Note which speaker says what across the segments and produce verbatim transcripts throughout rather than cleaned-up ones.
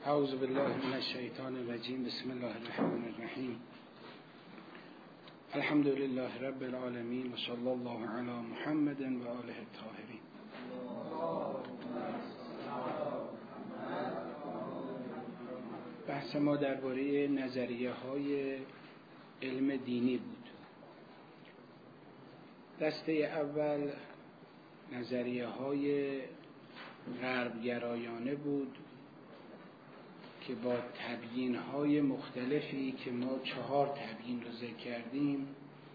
Speaker 1: اعوذ بالله من الشیطان الرجیم. بسم الله الرحمن الرحیم. الحمد لله رب العالمین و صلی الله علی محمد و آله الطاهرین. بحث ما درباره نظریه های علم دینی بود. دسته اول نظریه های غربگرایانه بود که با تبیین های مختلفی که ما چهار تبیین رو ذکر کردیم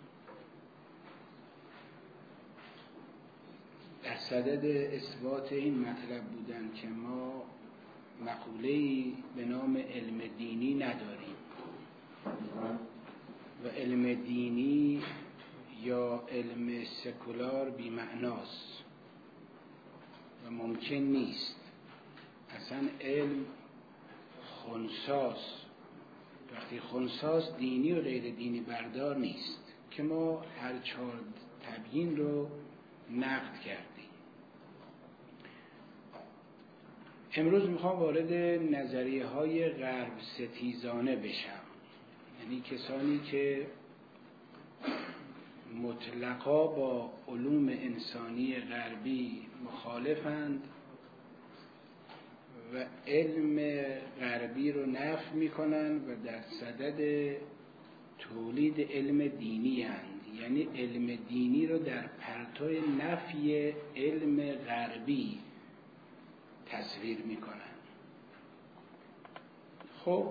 Speaker 1: در صدد اثبات این مطلب بودن که ما مقوله‌ای به نام علم دینی نداریم و علم دینی یا علم سکولار بی معناست و ممکن نیست. اصلا علم خنثاست. وقتی خنثاست دینی و غیر دینی بردار نیست که ما هر چهار تبیین رو نقد کردیم. امروز میخوام وارد نظریه های غرب ستیزانه بشم، یعنی کسانی که مطلقا با علوم انسانی غربی مخالفند و علم غربی رو نفی میکنن و در صدد تولید علم دینی هستند، یعنی علم دینی رو در پرتو نفی علم غربی تصویر میکنن. خب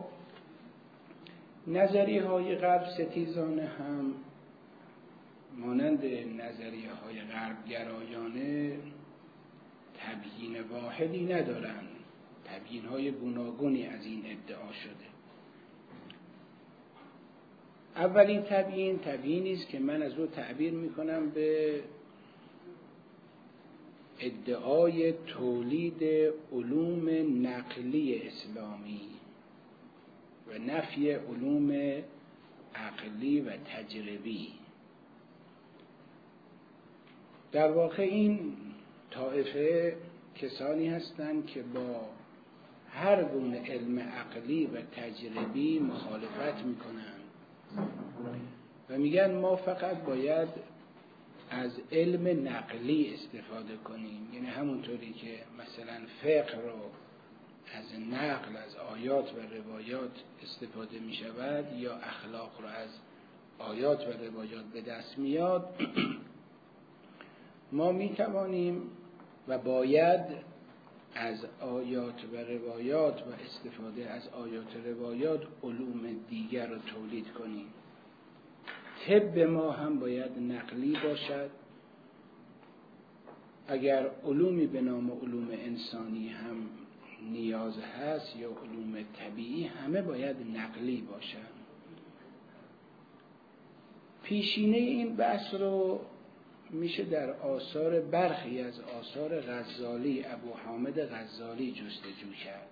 Speaker 1: نظریه های غرب ستیزانه هم مانند نظریه های غرب گرایانه تبیین واحدی ندارند. تبیین های گوناگونی از این ادعا شده. اولین تبیین تبیینی است که من از او تعبیر میکنم به ادعای تولید علوم نقلی اسلامی و نفی علوم عقلی و تجربی. در واقع این طایفه کسانی هستند که با هر گونه علم عقلی و تجربی مخالفت میکنند و میگن ما فقط باید از علم نقلی استفاده کنیم، یعنی همونطوری که مثلا فقه رو از نقل از آیات و روایات استفاده میشود یا اخلاق رو از آیات و روایات به دست میاد، ما میتوانیم و باید از آیات و روایات و استفاده از آیات و روایات علوم دیگر رو تولید کنیم. طب ما هم باید نقلی باشد. اگر علومی به نام علوم انسانی هم نیاز هست یا علوم طبیعی، همه باید نقلی باشد. پیشینه این بحث رو میشه در آثار برخی از آثار غزالی، ابو حامد غزالی جستجو کرد.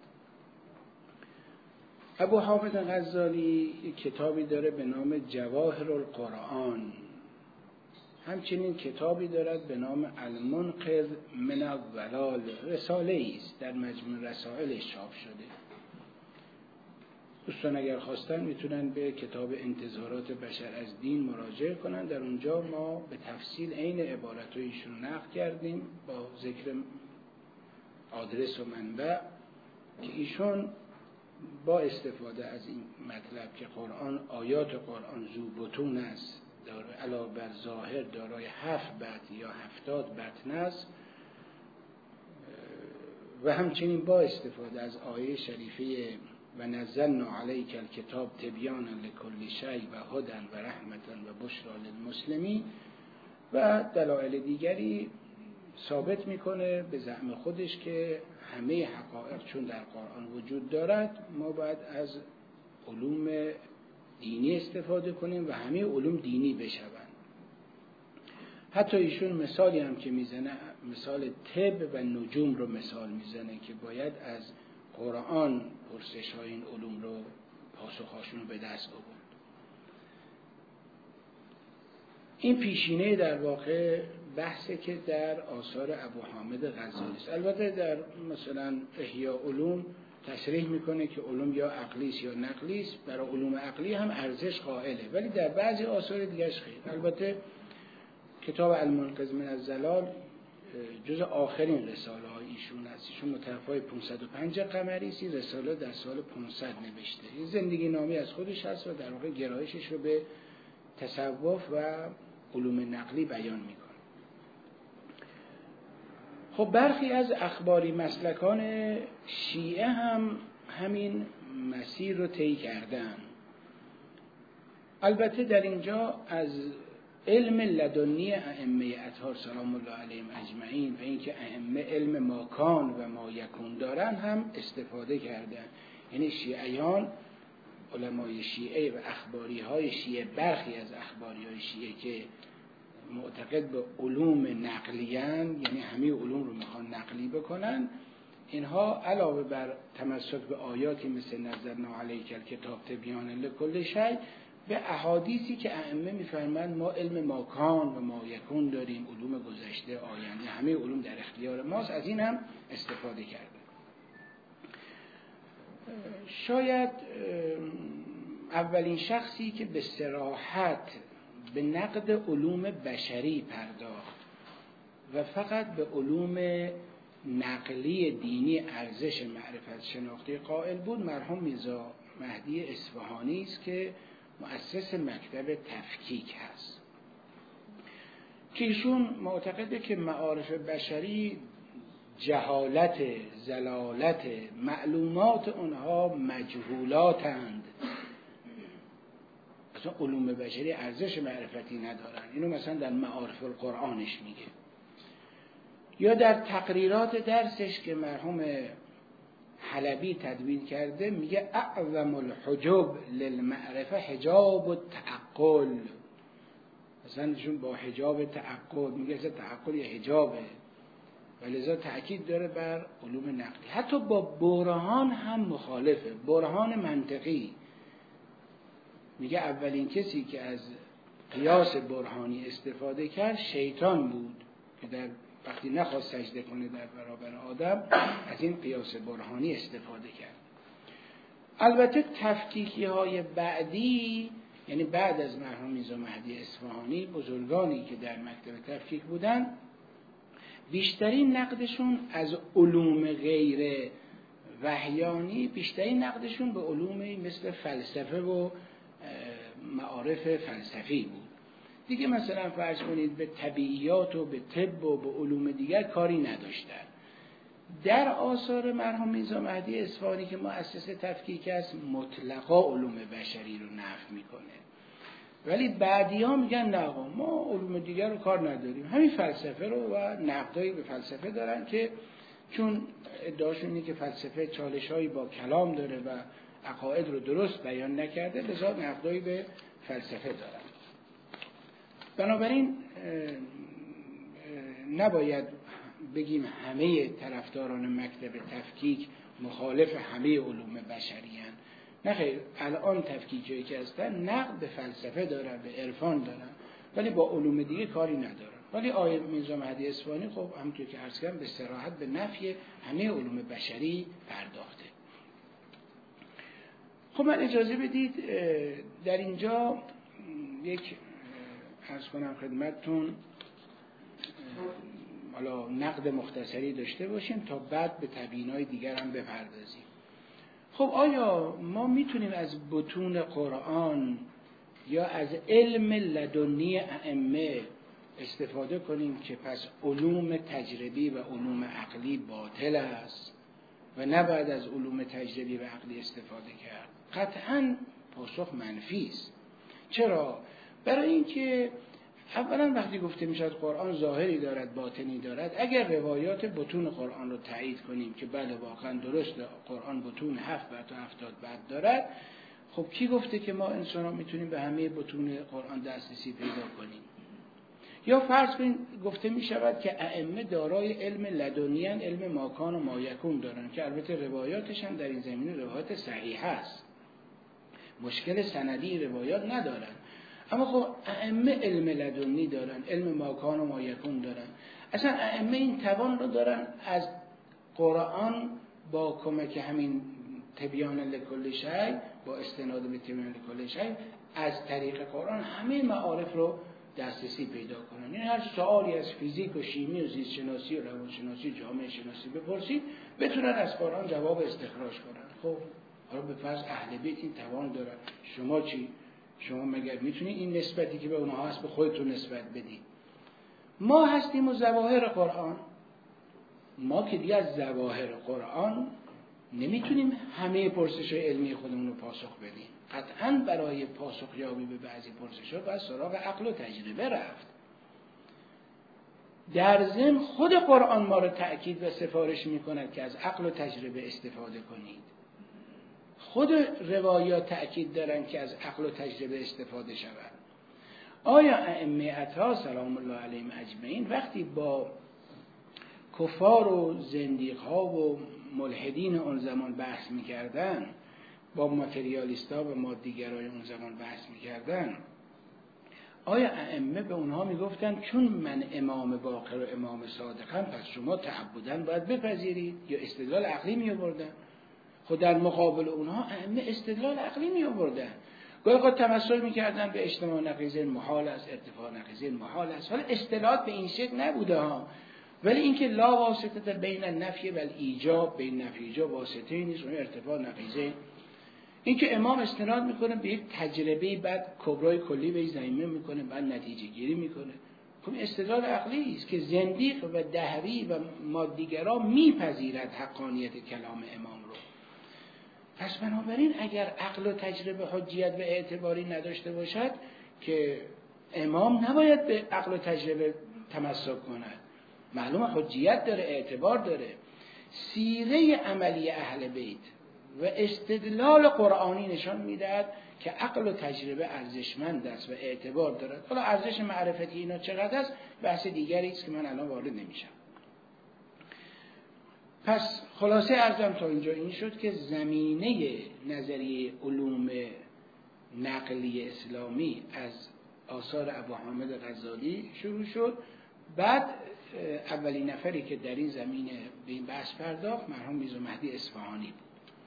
Speaker 1: ابو حامد غزالی کتابی داره به نام جواهر القرآن، همچنین کتابی دارد به نام المنقذ من الضلال، رساله است در مجموع رسائل چاپ شده. دوستان اگر خواستن میتونن به کتاب انتظارات بشر از دین مراجعه کنن. در اونجا ما به تفصیل عین عبارت رو ایشون نقل کردیم با ذکر آدرس و منبع که ایشون با استفاده از این مطلب که قرآن آیات قرآن ذو بطون است، علاوه بر ظاهر دارای هفت بطن یا هفتاد بطن است، و همچنین با استفاده از آیه شریفه و نزلنا علیک الکتاب تبیانا لکل شیء و هدی و رحمتا و بشری للمسلمین و دلایل دیگری ثابت میکنه به زعم خودش که همه حقایق چون در قرآن وجود دارد ما باید از علوم دینی استفاده کنیم و همه علوم دینی بشوند. حتی ایشون مثالی هم که میزنه مثال طب و نجوم رو مثال میزنه که باید از قرآن پرسش های این علوم رو پاسخاشون رو به دست آورد. این پیشینه در واقع بحثی که در آثار ابو حامد غزالی است. البته در مثلا احیاء علوم تصریح میکنه که علوم یا عقلی است یا نقلی است. برای علوم عقلی هم ارزش قائله، ولی در بعضی آثار دیگرش خیر. البته کتاب المنقذ من الضلال جز آخرین رساله های ایشون است. ایشون متوفای پانصد و پنج قمری است. رساله در سال پانصد نوشته. این زندگی نامی از خودش هست و در واقع گرایشش رو به تصوف و علوم نقلی بیان میکنه. خب برخی از اخباری مسلکان شیعه هم همین مسیر رو طی کردن. البته در اینجا از علم لدنی ائمه اطهار سلام الله علیهم اجمعین و اینکه ائمه علم ما کان و ما یکون دارن هم استفاده کردن. یعنی شیعیان، علمای شیعه و اخباری های شیعه، برخی از اخباری های شیعه که معتقد به علوم نقلیان، یعنی همه علوم رو میخوان نقلی بکنن، اینها علاوه بر تمسک به آیاتی مثل نزلنا علیک الکتاب تبیانا لکل شیء، به احادیثی که ائمه میفرمایند ما علم ما کان و ما یکون داریم، علوم گذشته آینده همه علوم در اختیار ماست، از این هم استفاده کرده. شاید اولین شخصی که به صراحت به نقد علوم بشری پرداخت و فقط به علوم نقلی دینی ارزش معرفت شناختی قائل بود مرحوم میرزا مهدی اصفهانی است که مؤسس مکتب تفکیک هست، که ایشون معتقده که معارف بشری جهالت، زلالت، معلومات اونها مجهولاتند، اصلا علوم بشری ارزش معرفتی ندارن. اینو مثلا در معارف القرآنش میگه، یا در تقریرات درسش که مرحوم حلبی تدوین کرده میگه اعظم الحجب للمعرفه حجاب التعقل. مثلا چون با حجاب تعقل میگه اصلا تعقل یه حجابه، ولذا تأکید داره بر علوم نقلی. حتی با برهان هم مخالفه، برهان منطقی. میگه اولین کسی که از قیاس برهانی استفاده کرد شیطان بود که در وقتی نخواست سجده کنه در برابر آدم از این قیاس برهانی استفاده کرد. البته تفکیکی های بعدی، یعنی بعد از مرحوم میرزا مهدی اصفهانی، بزرگانی که در مکتب تفکیک بودن بیشترین نقدشون از علوم غیر وحیانی، بیشترین نقدشون به علومی مثل فلسفه و معارف فلسفی بود. دیگه مثلا فرض کنید به طبیعیات و به طب و به علوم دیگر کاری نداشتن. در آثار مرحوم میرزا مهدی اصفهانی که مؤسس تفکیک است مطلقا علوم بشری رو نفی میکنه، ولی بعدی‌ها میگن نه آقا ما علوم دیگر رو کار نداریم، همین فلسفه رو و نقدایی به فلسفه دارن که چون ادعاشون اینه که فلسفه چالش‌هایی با کلام داره و عقاید رو درست بیان نکرده، لذا نقدایی به فلسفه دارن. بنابراین نباید بگیم همه طرفداران مکتب تفکیک مخالف همه علوم بشری هستند. نه خیر، الان تفکیکی که هستن نقد به فلسفه دارن، به عرفان دارن، ولی با علوم دیگه کاری ندارن. ولی آیه میرزا مهدی اصفهانی خب همونطور که عرض کردم به صراحت به نفی همه علوم بشری پرداخته. خب من اجازه بدید در اینجا یک عرض کنم خدمتتون حالا نقد مختصری داشته باشیم تا بعد به تبیین‌های دیگر هم بپردازیم. خب آیا ما میتونیم از بطون قرآن یا از علم لدنی ائمه استفاده کنیم که پس علوم تجربی و علوم عقلی باطل است و نباید از علوم تجربی و عقلی استفاده کرد؟ قطعاً پاسخ منفی است. چرا؟ برای اینکه اولا وقتی گفته میشد قرآن ظاهری دارد باطنی دارد، اگر روایات بطون قرآن رو تایید کنیم که بله واقعا درسته قرآن بطون هفت و تا هفتاد بعد دارد، خب کی گفته که ما انسان ها میتونیم به همه بطون قرآن دسترسی پیدا کنیم؟ یا فرض کنیم گفته میشود که ائمه دارای علم لدنیان، علم ماکان و مایکون دارن که البته روایاتش هم در این زمینه روایات صحیح است، مشکل سندی روایات ندارن، اما خب ائمه علم لدنی دارن، علم ماکان و مایکون دارن. اصلا ائمه این توان رو دارن از قرآن با کمک همین تبیان لکل شیء با استناد به تبیان لکل شیء از طریق قرآن همه معارف رو دسترسی پیدا کنن. یعنی هر سوالی از فیزیک و شیمی و زیست شناسی و روانشناسی و جامعه شناسی بپرسید بتونن از قرآن جواب استخراج کنن. خب حالا به فرض اهل بیت این توان دارن، شما چی؟ شما مگر میتونید این نسبتی که به اونها هست به خودتون نسبت بدید؟ ما هستیم و ظواهر قرآن. ما که دیگه از ظواهر قرآن نمیتونیم همه پرسش‌های علمی خودمون رو پاسخ بدیم. قطعاً برای پاسخ یابی به بعضی پرسش‌ها باید سراغ عقل و تجربه رفت. در ضمن خود قرآن ما رو تأکید و سفارش می‌کند که از عقل و تجربه استفاده کنید. خود روایات تأکید دارن که از عقل و تجربه استفاده شود. آیا ائمه اطهار سلام الله علیهم اجمعین وقتی با کفار و زندیق‌ها و ملحدین اون زمان بحث می‌کردن، با ماتریالیست‌ها و مادیگرای اون زمان بحث می‌کردن، آیا ائمه به اونها میگفتن چون من امام باقر و امام صادقم پس شما تعبداً باید بپذیرید، یا استدلال عقلی می‌آوردن؟ خود در مقابل اونها ائمه استدلال عقلی می‌آوردن. گاهی خود تمثل می‌کردن به اجتماع نقیضه محال است، ارتفاع نقیضه محال است. حالا اصطلاحات به این شکل نبوده ها، ولی اینکه لا واسطه بین النفی و الایجاب، بین نفی ایجاب واسطه نیست، اون ارتفاع نقیضه. اینکه امام استناد میکنه به یک تجربه، بعد کبرای کلی به ضمیمه میکنه، بعد نتیجه گیری میکنه. خب استدلال عقلی است که زندیق و دهری و مادیگرا میپذیرد حقانیت کلام امام رو. پس بنابراین اگر عقل و تجربه حجیت و اعتباری نداشته باشد که امام نباید به عقل و تجربه تمسک کند. معلومه حجیت داره، اعتبار داره. سیره عملی اهل بیت و استدلال قرآنی نشان میدهد که عقل و تجربه ارزشمند است و اعتبار دارد. حالا ارزش معرفتی اینا چقدر است بحث دیگری است که من الان وارد نمیشم. پس خلاصه عرضم تا اینجا این شد که زمینه نظریه علوم نقلی اسلامی از آثار ابو حامد غزالی شروع شد. بعد اولین نفری که در این زمینه به این بحث پرداخت مرحوم میرزا مهدی اصفهانی بود.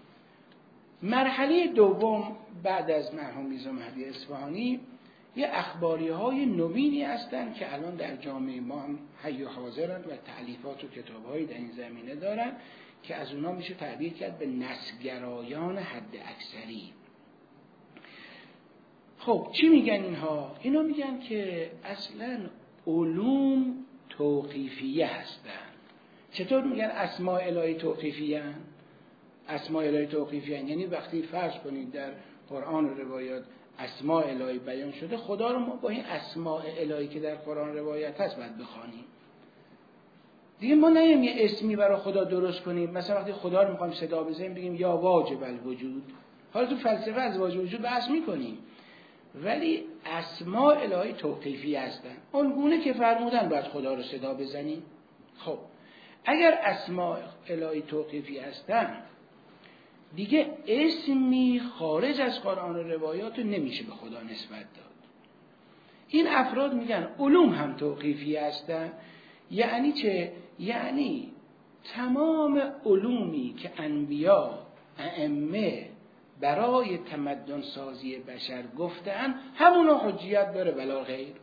Speaker 1: مرحله دوم بعد از مرحوم میرزا مهدی اصفهانی یه اخباری‌های نوینی هستند که الان در جامعه ما هم حی و حاضرند و تألیفات و کتاب‌هایی در این زمینه دارن که از اونا میشه تعبیر کرد به نسگرایان حد اکثری. خب چی میگن اینها؟ اینا میگن که اصلاً علوم توقیفیه هستن. چطور میگن اسماء الهی توقیفیه هستن؟ اسماء الهی توقیفیه هستن یعنی وقتی فرض کنید در قرآن و روایات اسماء الهی بیان شده، خدا رو ما با این اسماء الهی که در قرآن روایت هست باید بخوانیم. دیگه ما نیم یه اسمی برای خدا درست کنیم، مثلا وقتی خدا رو میخوایم صدا بزنیم بگیم یا واجب الوجود. حالا تو فلسفه از واجب وجود بحث میکنیم، ولی اسماء الهی توقیفی هستن. اون گونه که فرمودن باید خدا رو صدا بزنیم. خب اگر اسماء الهی توقیفی هستن دیگه اسمی خارج از قرآن و روایات رو نمیشه به خدا نسبت داد. این افراد میگن علوم هم توقیفی هستن. یعنی چه؟ یعنی تمام علومی که انبیا، ائمه برای تمدن سازی بشر گفتن همونو حجیت داره ولا غیر.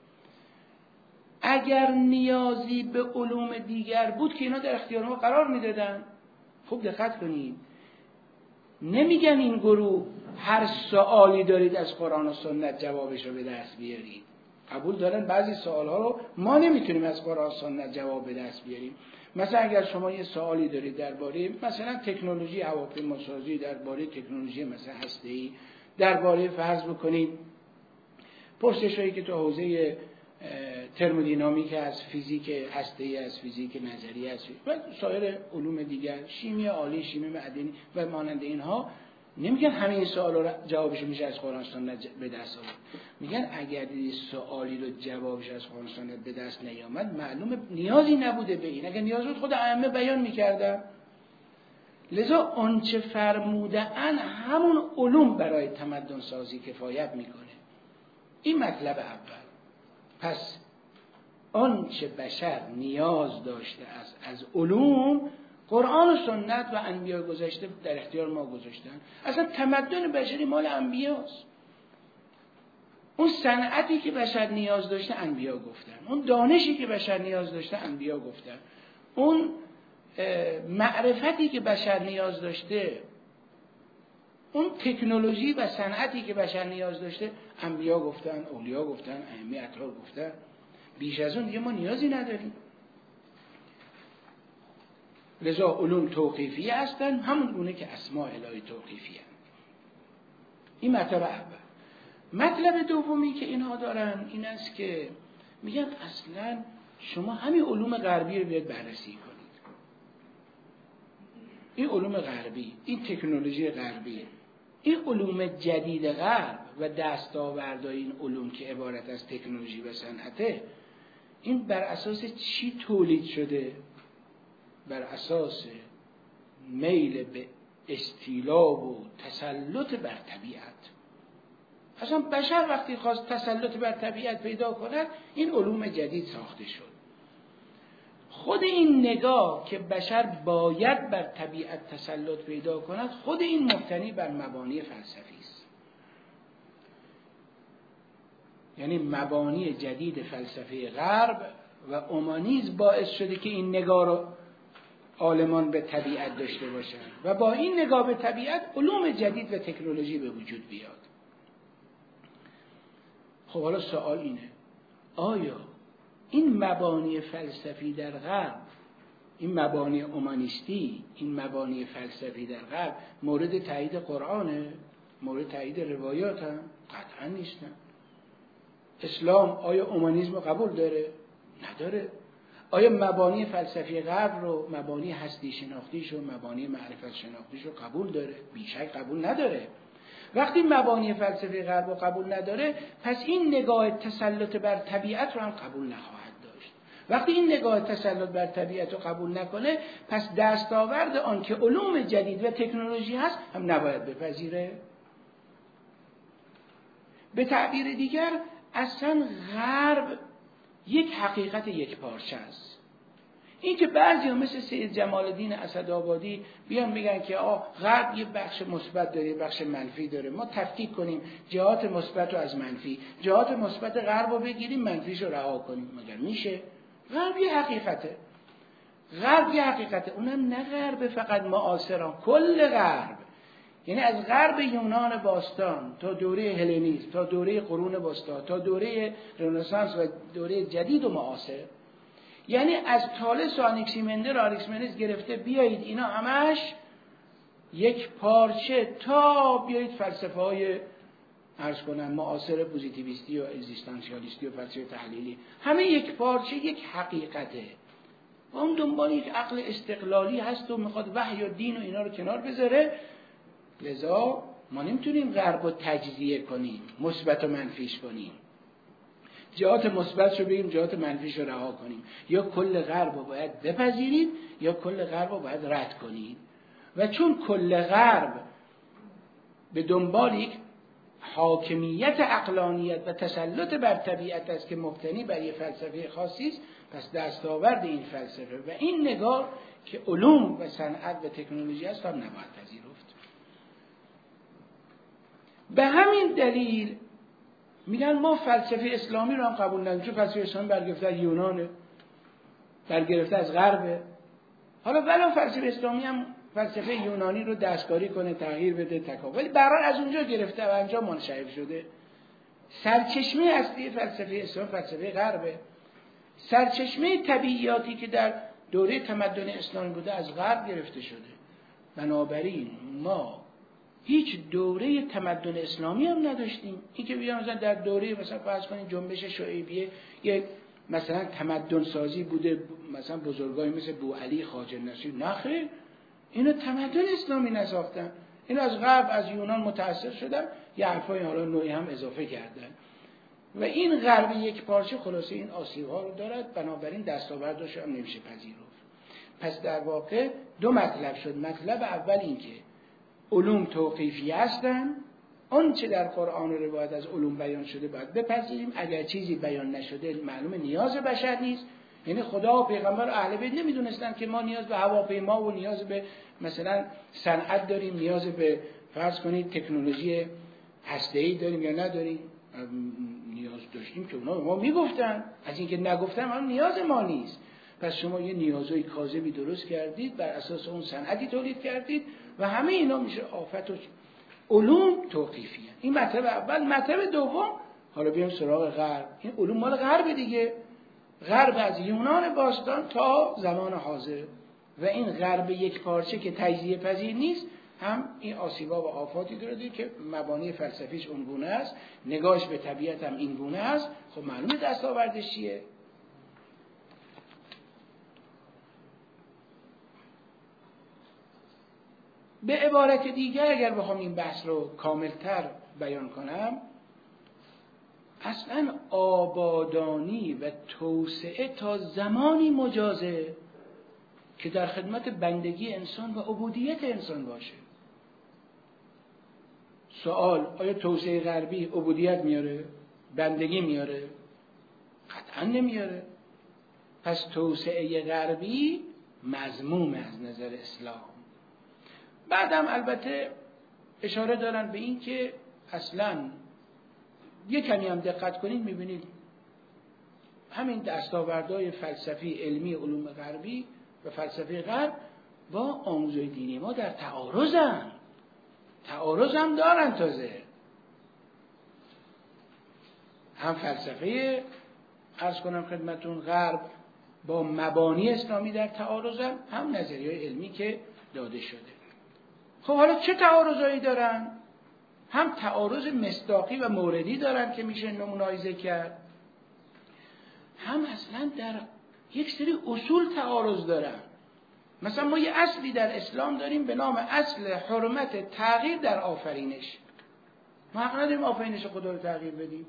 Speaker 1: اگر نیازی به علوم دیگر بود که اینا در اختیار ما قرار میدادن. خوب دقت کنید، نمیگن این گروه هر سوالی دارید از قرآن و سنت جوابش رو به دست بیارید. قبول دارن بعضی سوالها رو ما نمیتونیم از قرآن و سنت جواب به دست بیاریم. مثلا اگر شما یه سوالی دارید درباره مثلا تکنولوژی هواپیماسازی، درباره تکنولوژی مثلا هسته‌ای، درباره فرض بکنید پرسشایی که تو حوزه ترمودینامیک از فیزیک هسته‌ای، از فیزیک نظری است و سایر علوم دیگر، شیمی عالی، شیمی معدنی و مانند اینها، نمیگن همه این سوالا رو جوابش میشه از قرآن سنت به دست آورد. میگن اگر این سوالی رو جوابش از قرآن سنت به دست نیامد معلومه نیازی نبوده به این. اگر نیاز بود خود ائمه بیان میکردن. لذا آنچه فرمودن همون علوم برای تمدن سازی کفایت میکنه. این مطلب اول. پس آنچه بشر نیاز داشته از از علوم قرآن و سنت و انبیا گذشته در اختیار ما گذاشتن. اصلا تمدن بشری مال انبیاست. اون صنعتی که بشر نیاز داشته انبیا گفتن، اون دانشی که بشر نیاز داشته انبیا گفتن، اون معرفتی که بشر نیاز داشته، اون تکنولوژی و صنعتی که بشر نیاز داشته انبیا گفتن، اولیا گفتن، ائمه اطهار گفتن. بیش از اون دیگه ما نیازی نداریم. لذا علوم توقیفی هستن، همون گونه که اسماء الهی توقیفی هستن. این مطلب اول. مطلب دومی که اینها دارن این است که میگن اصلا شما همین علوم غربی رو بیاید بررسی کنید. این علوم غربی، این تکنولوژی غربی، این علوم جدید غرب و دستاوردهای این علوم که عبارت از تکنولوژی و صنعته، این بر اساس چی تولید شده؟ بر اساس میل به استیلا و تسلط بر طبیعت. اصلا بشر وقتی خواست تسلط بر طبیعت پیدا کند این علوم جدید ساخته شد. خود این نگاه که بشر باید بر طبیعت تسلط پیدا کند، خود این مبتنی بر مبانی فلسفی است. یعنی مبانی جدید فلسفه غرب و اومانیسم باعث شده که این نگاه رو عالمان به طبیعت داشته باشن و با این نگاه به طبیعت علوم جدید و تکنولوژی به وجود بیاد. خب حالا سوال اینه، آیا این مبانی فلسفی در غرب، این مبانی اومانیستی، این مبانی فلسفی در غرب مورد تایید قرآنه؟ مورد تایید روایات هم؟ قطعا نیستن. اسلام آیا اومانیسم رو قبول داره؟ نداره. آیا مبانی فلسفی غرب رو، مبانی هستی شناختیش و مبانی معرفت شناختیش رو قبول داره؟ بیشک قبول نداره. وقتی مبانی فلسفی غرب رو قبول نداره، پس این نگاه تسلط بر طبیعت رو هم قبول نخواهد داشت. وقتی این نگاه تسلط بر طبیعت رو قبول نکنه، پس دستاورد آن که علوم جدید و تکنولوژی هست هم نباید بپذیره. به تعبیر دیگر اصلا غرب یک حقیقت یک پارچه است. این که بعضی مثل سید جمال الدین اسدآبادی بیان میگن که آه غرب یه بخش مثبت داره، یه بخش منفی داره، ما تفکیک کنیم جهات مثبت رو از منفی، جهات مثبت غرب رو بگیریم، منفیش رو رها کنیم. مگر میشه؟ غرب یه حقیقته. غرب یه حقیقته. اونم نه غرب فقط معاصران، کل غرب. یعنی از غرب یونان باستان تا دوره هلنیسم، تا دوره قرون وسطی، تا دوره رنسانس و دوره جدید و معاصر. یعنی از تالس و آنکسیمندر و آریکسمنس گرفته بیایید اینا همش یک پارچه تا بیایید فلسفه های عرض کنم معاصر پوزیتیویستی و اگزیستانسیالیستی و فلسفه تحلیلی، همه یک پارچه یک حقیقته. و اون دنبال یک عقل استقلالی هست و میخواد وحی و دین و اینا رو کنار بذاره. لذا ما نمیتونیم غرب رو تجزیه کنیم، مثبت و منفیش کنیم، جهات مثبتش رو بگیم جهات منفیش رو رها کنیم. یا کل غرب رو باید بپذیرید یا کل غرب رو باید رد کنید. و چون کل غرب به دنبال یک حاکمیت عقلانیت و تسلط بر طبیعت است که مبتنی بر یک فلسفه خاصی است، پس دستاورد این فلسفه و این نگاه که علوم و صنعت و تکنولوژی است هم نباید پذیرفت. به همین دلیل میگن ما فلسفه اسلامی رو هم قبول نداریم، چون فلسفه اسلامی برگرفته از یونانه، برگرفته از غربه. حالا ولو فلسفه اسلامی هم فلسفه یونانی رو دستکاری کنه، تغییر بده، تکامل، ولی برای از اونجا گرفته و انجا منشعب شده. سرچشمه اصلی فلسفه اسلام فلسفه غربه. سرچشمه طبیعیاتی که در دوره تمدن اسلامی بوده از غرب گرفته شده. بنابراین ما هیچ دوره تمدن اسلامی هم نداشتیم. این که بیان مثلا در دوره مثلا فرض کنید جنبش شعیبیه یک مثلا تمدن سازی بوده، مثلا بزرگایی مثل بوعلی خواجه نصیر، نه خیر، اینو تمدن اسلامی نساختن، اینو از غرب از یونان متأثر شدن، یه حرفای حالا نوعی هم اضافه کردن و این غرب یک پارچه خلاصه این آسیب‌ها رو دارد. بنابراین دستاوردش هم نمیشه پذیرفت. پس در واقع دو مطلب شد. مطلب اول این که علوم توقیفی هستن، آن چه در قرآن و روایت از علوم بیان شده باید بپذیریم، اگر چیزی بیان نشده معلوم نیاز بشر نیست. یعنی خدا و پیغمبر و اهل بیت نمیدونستن که ما نیاز به هواپیما و نیاز به مثلا صنعت داریم، نیاز به فرض کنید تکنولوژی هسته‌ای داریم یا نداریم. نیاز داشتیم که اونا به ما میگفتن، از اینکه نگفتن هم نیاز ما نیست. پس شما یه نیازهای کاذبی درست کردید، بر اساس اون صنعتی تولید کردید و همه اینا میشه آفت و علوم توقیفیه. این مطلب اول. مطلب دوم، حالا بیایم سراغ غرب. این علوم مال غرب دیگه، غرب از یونان باستان تا زمان حاضر. و این غرب یک پارچه که تجزیه پذیر نیست، هم این آسیبا و آفاتی داره که مبانی فلسفیش اون گونه است، نگاهش به طبیعت هم این گونه است. خب معلومه دستاوردش چیه؟ به عبارت دیگر اگر بخوام این بحث رو کاملتر بیان کنم، اصلا آبادانی و توسعه تا زمانی مجازه که در خدمت بندگی انسان و عبودیت انسان باشه. سوال: آیا توسعه غربی عبودیت میاره؟ بندگی میاره؟ قطعا نمیاره. پس توسعه غربی مذموم از نظر اسلام. بعدم البته اشاره دارن به این که اصلا یک کمی هم دقت کنید میبینید همین دستاوردهای فلسفی علمی علوم غربی و فلسفه غرب با آموزهای دینی ما در تعارضن. تعارض هم دارن. تازه هم فلسفه عرض کنم خدمتون غرب با مبانی اسلامی در تعارضن، هم نظریه علمی که داده شده. خب حالا چه تعارضایی دارن؟ هم تعارض مصداقی و موردی دارن که میشه نمونایزه کرد، هم اصلا در یک سری اصول تعارض دارن. مثلا ما یه اصلی در اسلام داریم به نام اصل حرمت تغییر در آفرینش. ما حق نداریم آفرینش خدا رو تغییر بدیم.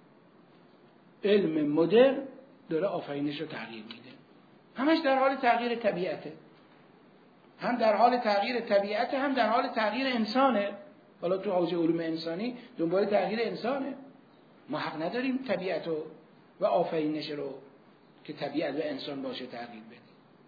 Speaker 1: علم مدرن داره آفرینش رو تغییر میده، همش در حال تغییر طبیعته. هم در حال تغییر طبیعته، هم در حال تغییر انسانه. حالا تو حوزه علوم انسانی دنبال تغییر انسانه. ما حق نداریم طبیعت رو و آفرینش رو که طبیعت و انسان باشه تغییر بدیم.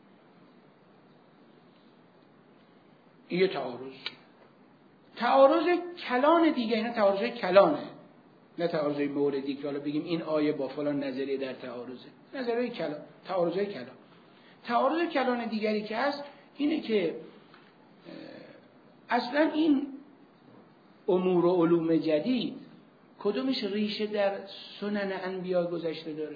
Speaker 1: این یه تعارض. تعارض کلان دیگه، اینا تعارض کلانه، نه تعارض موردی که حالا بگیم این آیه با فلان نظریه در تعارضه. نظریه کلان، تعارض کلان. تعارض کلان دیگری که هست اینه که اصلا این امور و علوم جدید کدومش ریشه در سنن انبیا گذشته داره؟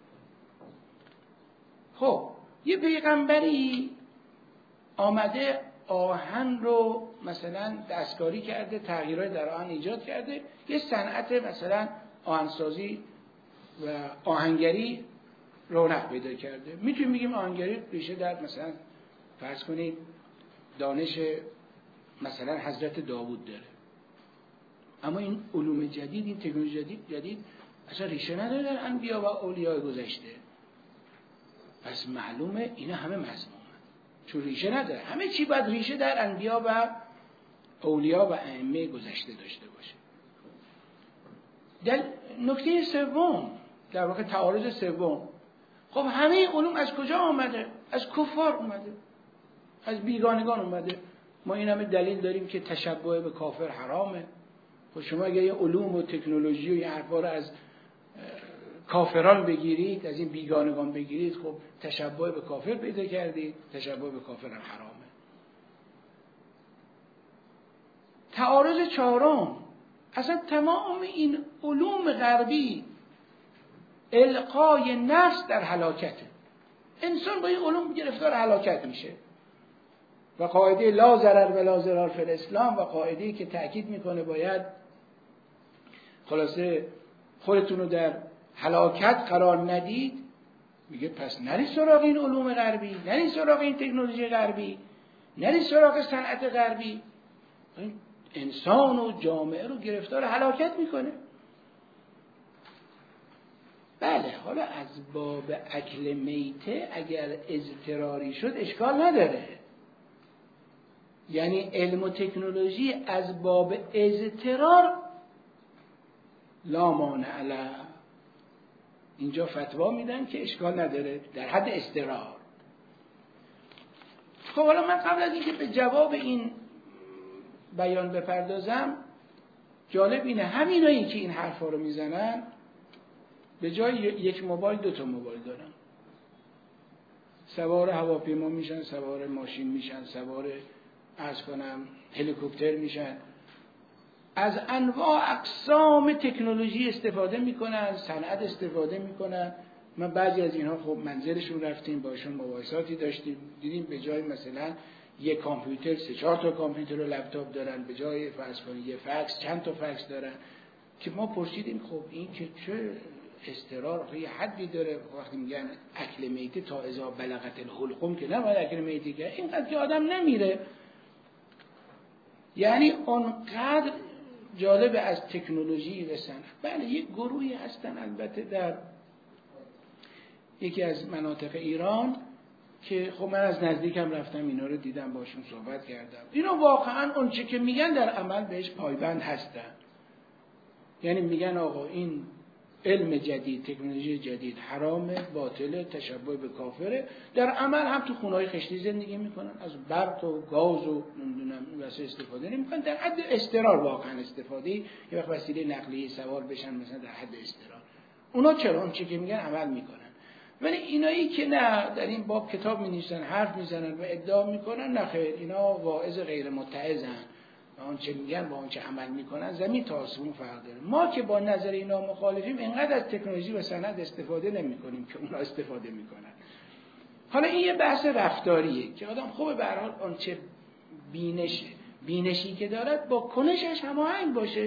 Speaker 1: خب یه پیغمبری آمده آهن رو مثلا دستکاری کرده، تغییرات در آهن ایجاد کرده، یه صنعت مثلا آهنسازی و آهنگری رونق پیدا کرده. میتونیم بگیم آهنگری ریشه در مثلا فرض کنید دانش مثلا حضرت داوود داره. اما این علوم جدید، این تکنولوژی جدید جدید اصلا ریشه نداره در انبیا و اولیاء گذشته. پس معلومه اینا همه مذمومه، چون ریشه نداره. همه چی باید ریشه در انبیا و اولیاء و ائمه گذشته داشته باشه. در نکته سوم، در واقع تعارض سوم، خب همه علوم از کجا آمده؟ از کفار اومده، از بیگانگان اومده. ما این همه دلیل داریم که تشبه به کافر حرامه. خب شما اگه یه علوم و تکنولوژی و یه حرفا رو از کافران بگیرید، از این بیگانگان بگیرید، خب تشبه به کافر پیدا کردید. تشبه به کافر هم حرامه. تعارض چهارم، اصلا تمام این علوم غربی القای نفس در هلاکته. انسان با این علوم گرفتار هلاکت میشه. و قاعده لا ضرر و لا ضرار فی الاسلام و قاعده‌ای که تأکید میکنه باید خلاصه خودتون رو در هلاکت قرار ندید، میگه پس نرید سراغ این علوم غربی، نرید سراغ این تکنولوژی غربی، نرید سراغ صنعت غربی. این انسان و جامعه رو گرفتار هلاکت میکنه. بله، حالا از باب اکل میته اگر اضطراری شد اشکال نداره. یعنی علم و تکنولوژی از باب اضطرار لا مانع له. اینجا فتوا میدن که اشکال نداره در حد اضطرار. خب حالا من قبل از اینکه به جواب این بیان بپردازم، جالب اینه همینایی که این حرفا رو میزنن به جای یک موبایل دو تا موبایل دارن، سوار هواپیما میشن، سوار ماشین میشن، سوار عرض کنم هلیکوپتر میشن، از انواع اقسام تکنولوژی استفاده میکنن، صنعت استفاده میکنن. من بعضی از اینها خب منزلشون رفتیم، باشون مباحثاتی داشتیم، دیدیم به جای مثلا یک کامپیوتر سه چهار تا کامپیوتر و لپتاپ دارن، به جای فرض کنید یه فکس چند تا فکس دارن. که ما پرسیدیم خب این که چه استقرار یه حدی داره، وقتی میگن اکل میته تا اذا بلغت الحلقوم که نباید اکل میته که اینقدر که آدم نمیره. یعنی اونقدر جالب از تکنولوژی و صنعت. بله یک گروهی هستن البته در یکی از مناطق ایران که خب من از نزدیکم رفتم اینا رو دیدم، باشون صحبت کردم، اینا واقعا اون چه که میگن در عمل بهش پایبند هستن. یعنی میگن آقا این علم جدید، تکنولوژی جدید حرامه، باطله، تشبه به کافره. در عمل هم تو خونه‌های خشتی زندگی میکنن، از برق و گاز و نمیدونم واسه استفاده نمیکنن، در حد اضطرار واقعا استفاده. یه وقت وسیله نقلیه سوار بشن مثلا در حد اضطرار. اونا چرا اون چه که میگن عمل میکنن. ولی اینایی که نه در این باب کتاب می‌نویسن، حرف میزنن و ادعا میکنن نه خیر، اینا واعظ غیر متعظن و اون چه میگن با اون چه عمل میکنن زمین تا آسمون فرق داره. ما که با نظر اینا مخالفیم، اینقدر از تکنولوژی و صنعت استفاده نمیکنیم که اونا استفاده میکنن. حالا این یه بحث رفتاریه که آدم خوبه به هر حال اون چه بینشه، بینشی که دارد با کنشش هماهنگ باشه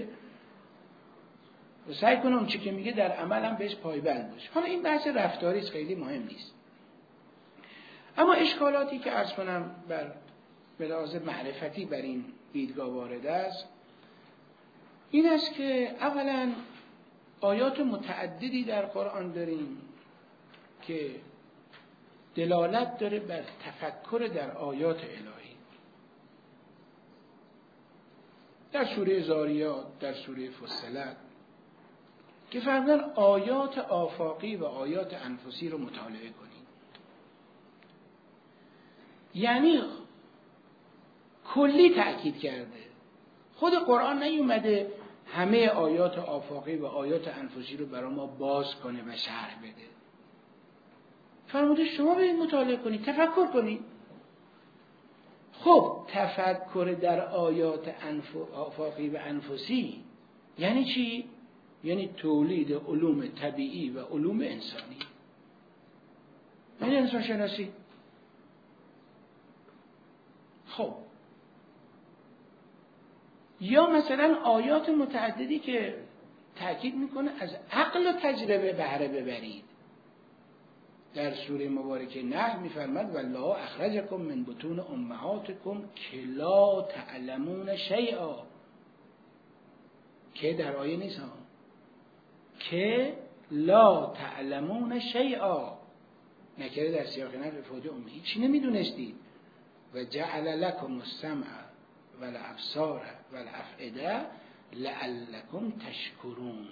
Speaker 1: و سعی کنه اون چی که میگه در عمل هم بهش پایبند باشه. حالا این بحث رفتاری خیلی مهم نیست. اما اشکالاتی که عرض کنم بر به لحاظ معرفتی بر این دیدگاه وارد است این است که اولا آیات متعددی در قرآن داریم که دلالت داره بر تفکر در آیات الهی. در سوره ذاریات، در سوره فصلت که فرمودن آیات آفاقی و آیات انفسی رو مطالعه کنید. یعنی کلی تأکید کرده. خود قرآن نیومده همه آیات آفاقی و آیات انفسی رو برای ما باز کنه و شرح بده. فرموده شما برید مطالعه کنید، تفکر کنید. خب تفکر در آیات آفاقی و انفسی یعنی چی؟ یعنی تولید علوم طبیعی و علوم انسانی. یعنی انسان شناسی. خب یا مثلا آیات متعددی که تأکید میکنه از عقل و تجربه بهره ببرید. در سوره مبارکه نحل میفرماد والله اخرجکم من بطون امهاتکم که لا تعلمون شیئا. که در آیه نیست ها، که لا تعلمون شیئا، نکره در سیاق نفی افاده امه، هیچی نمیدونستید. و جعل لکم السمع و الابصار و الافئده لعلکم تشکرون.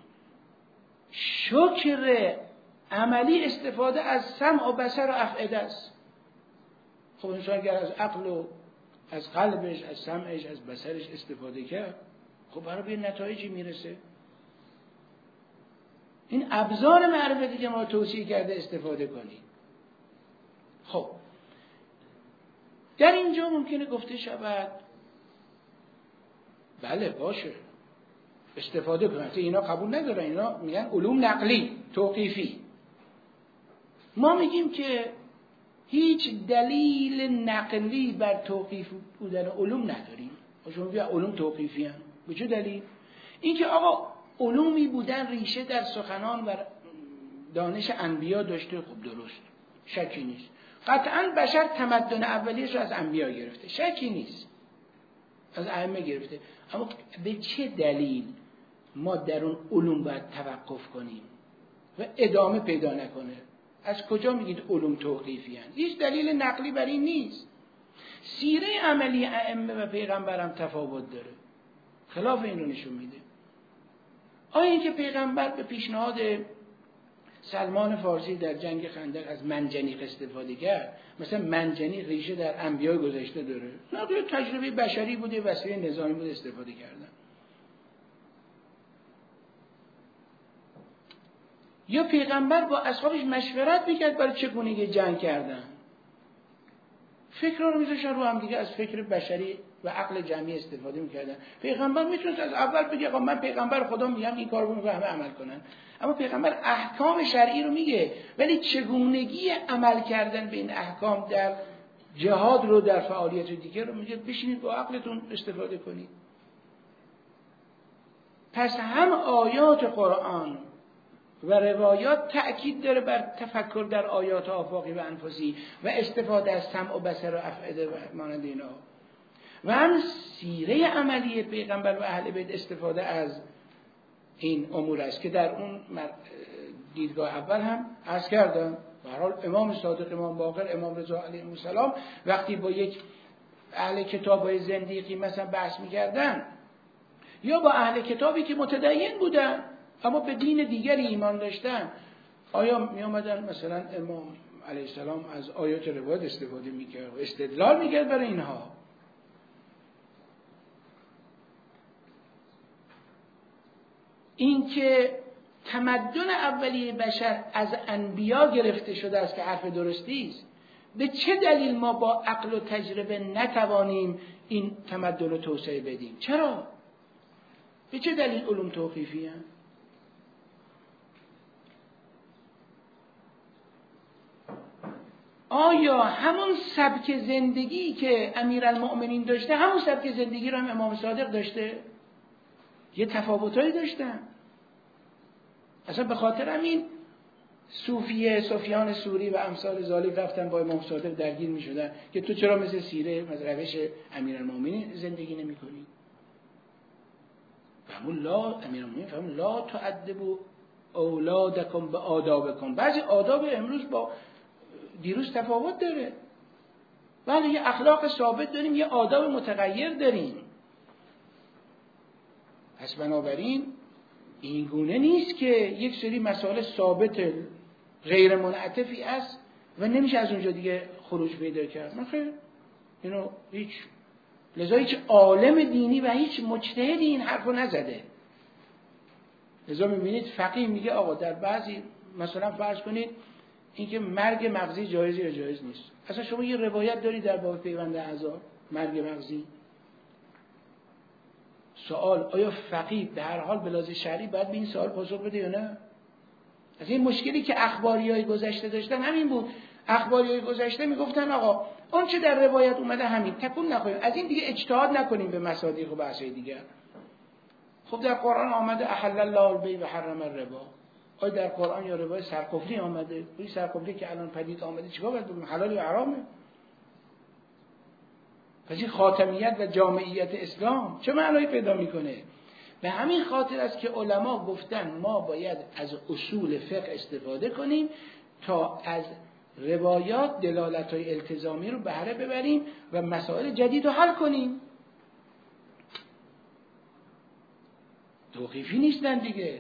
Speaker 1: شکر عملی استفاده از سمع و بصر و افئده است. خب انسان اگر از عقل و از قلبش، از سمعش، از بصرش استفاده کرد، خب برای به نتایجی میرسه. این ابزار معرفتی که ما توصیه کرده استفاده کنید. خب در اینجا ممکنه گفته شود بله باشه استفاده کنید. اینا قبول ندارن، اینا میگن علوم نقلی توقیفی. ما میگیم که هیچ دلیل نقلی بر توقیف بودن علوم نداریم. شما میگید علوم توقیفی هستند. به چه دلیل؟ اینکه آقا علومی بودن ریشه در سخنان و دانش انبیا داشته، خب درست، شکی نیست. قطعاً بشر تمدن اولیش رو از انبیا گرفته، شکی نیست، از ائمه گرفته. اما به چه دلیل ما در اون علوم باید توقف کنیم و ادامه پیدا نکنه؟ از کجا میگید علوم توقیفی هستند؟ هیچ دلیل نقلی بر این نیست. سیره عملی ائمه و پیغمبرم تفاوت داره، خلاف این رو نشون میده. آیا اینکه پیغمبر به پیشنهاد سلمان فارسی در جنگ خندق از منجنیق استفاده کرد. مثلا منجنیق ریشه در انبیاء گذشته داره، نه تجربه بشری بوده، وسیله نظامی بوده، استفاده کردن. یا پیغمبر با اصحابش مشورت میکرد برای چگونگی جنگ کردن، فکر رو میذاشتن رو هم دیگه، از فکر بشری و عقل جمعی استفاده میکردن. پیغمبر میتونست از اول بگه آقا من پیغمبر خدا میگم این کارو میکنم، همه عمل کنن. اما پیغمبر احکام شرعی رو میگه، ولی چگونگی عمل کردن به این احکام در جهاد رو، در فعالیت دیگه رو میگه بشینید با عقلتون استفاده کنید. پس هم آیات قرآن و روایات تأکید داره بر تفکر در آیات آفاقی و انفسی و استفاده از سمع و بصر و افئده و مانند اینا، و هم سیره عملی پیغمبر و اهل بیت استفاده از این امور است که در اون دیدگاه اول هم عرض کردم. به هر حال امام صادق، امام باقر، امام رضا علیهم السلام وقتی با یک اهل کتابای زندیقی مثلا بحث می‌کردن، یا با اهل کتابی که متدین بودن اما به دین دیگری ایمان داشتن، آیا می آمدن مثلا امام علیه السلام از آیات روایات استفاده میکرد و استدلال میکرد برای اینها؟ این که تمدن اولیه بشر از انبیا گرفته شده است که حرف درستی است، به چه دلیل ما با عقل و تجربه نتوانیم این تمدن رو توسعه بدیم؟ چرا؟ به چه دلیل علوم توقیفی هست؟ آیا همون سبک زندگی که امیرالمؤمنین داشته، همون سبک زندگی رو هم امام صادق داشته؟ یه تفاوتایی داشتن. اصلا به خاطر همین صوفیه، سفیان ثوری و امثال ذالک رفتن با امام صادق درگیر می شدن که تو چرا مثل سیره، مثل روش امیرالمؤمنین زندگی نمی کنی؟ فهمون لا امیرالمؤمنین فهمون لا تعدبوا اولادکم به آدابکم. بعضی آداب امروز با دیروز تفاوت داره. بله یه اخلاق ثابت داریم، یه آداب متغیر داریم. پس بنابراین این گونه نیست که یک سری مسائل ثابت غیر منعطفی است و نمیشه از اونجا دیگه خروج پیدا کرد. نه خیر، اینو هیچ لذا هیچ عالم دینی و هیچ مجتهدی این حرفو نزده. لذا میبینید فقیه میگه آقا در بعضی مثلا فرض کنید اینکه مرگ مغزی جایزه یا جایز نیست. اصلا شما یه روایت داری در باب پیوند اعضا مرگ مغزی؟ سوال، آیا فقیه به هر حال به لحاظ شرعی باید به این سوال پاسخ بده یا نه؟ از این مشکلی که اخباریای گذشته داشتن همین بود. اخباریای گذشته میگفتن آقا اون چه در روایت اومده همین، تکون نخوریم، از این دیگه اجتهاد نکنیم به مصادیق و بحثای دیگر. خب در قرآن آمده احل الله البیع و حرم الربا. آیا در قرآن یا روایت سرقفلی آمده؟ این سرقفلی که الان پدید آمده چیکار باید بکنیم؟ حلال یا حرامه؟ پس این خاتمیت و جامعیت اسلام چه معنایی پیدا میکنه؟ به همین خاطر است که علما گفتن ما باید از اصول فقه استفاده کنیم تا از روایات دلالت‌های التزامی رو بهره ببریم و مسائل جدید رو حل کنیم. توقیفی نیستن دیگه.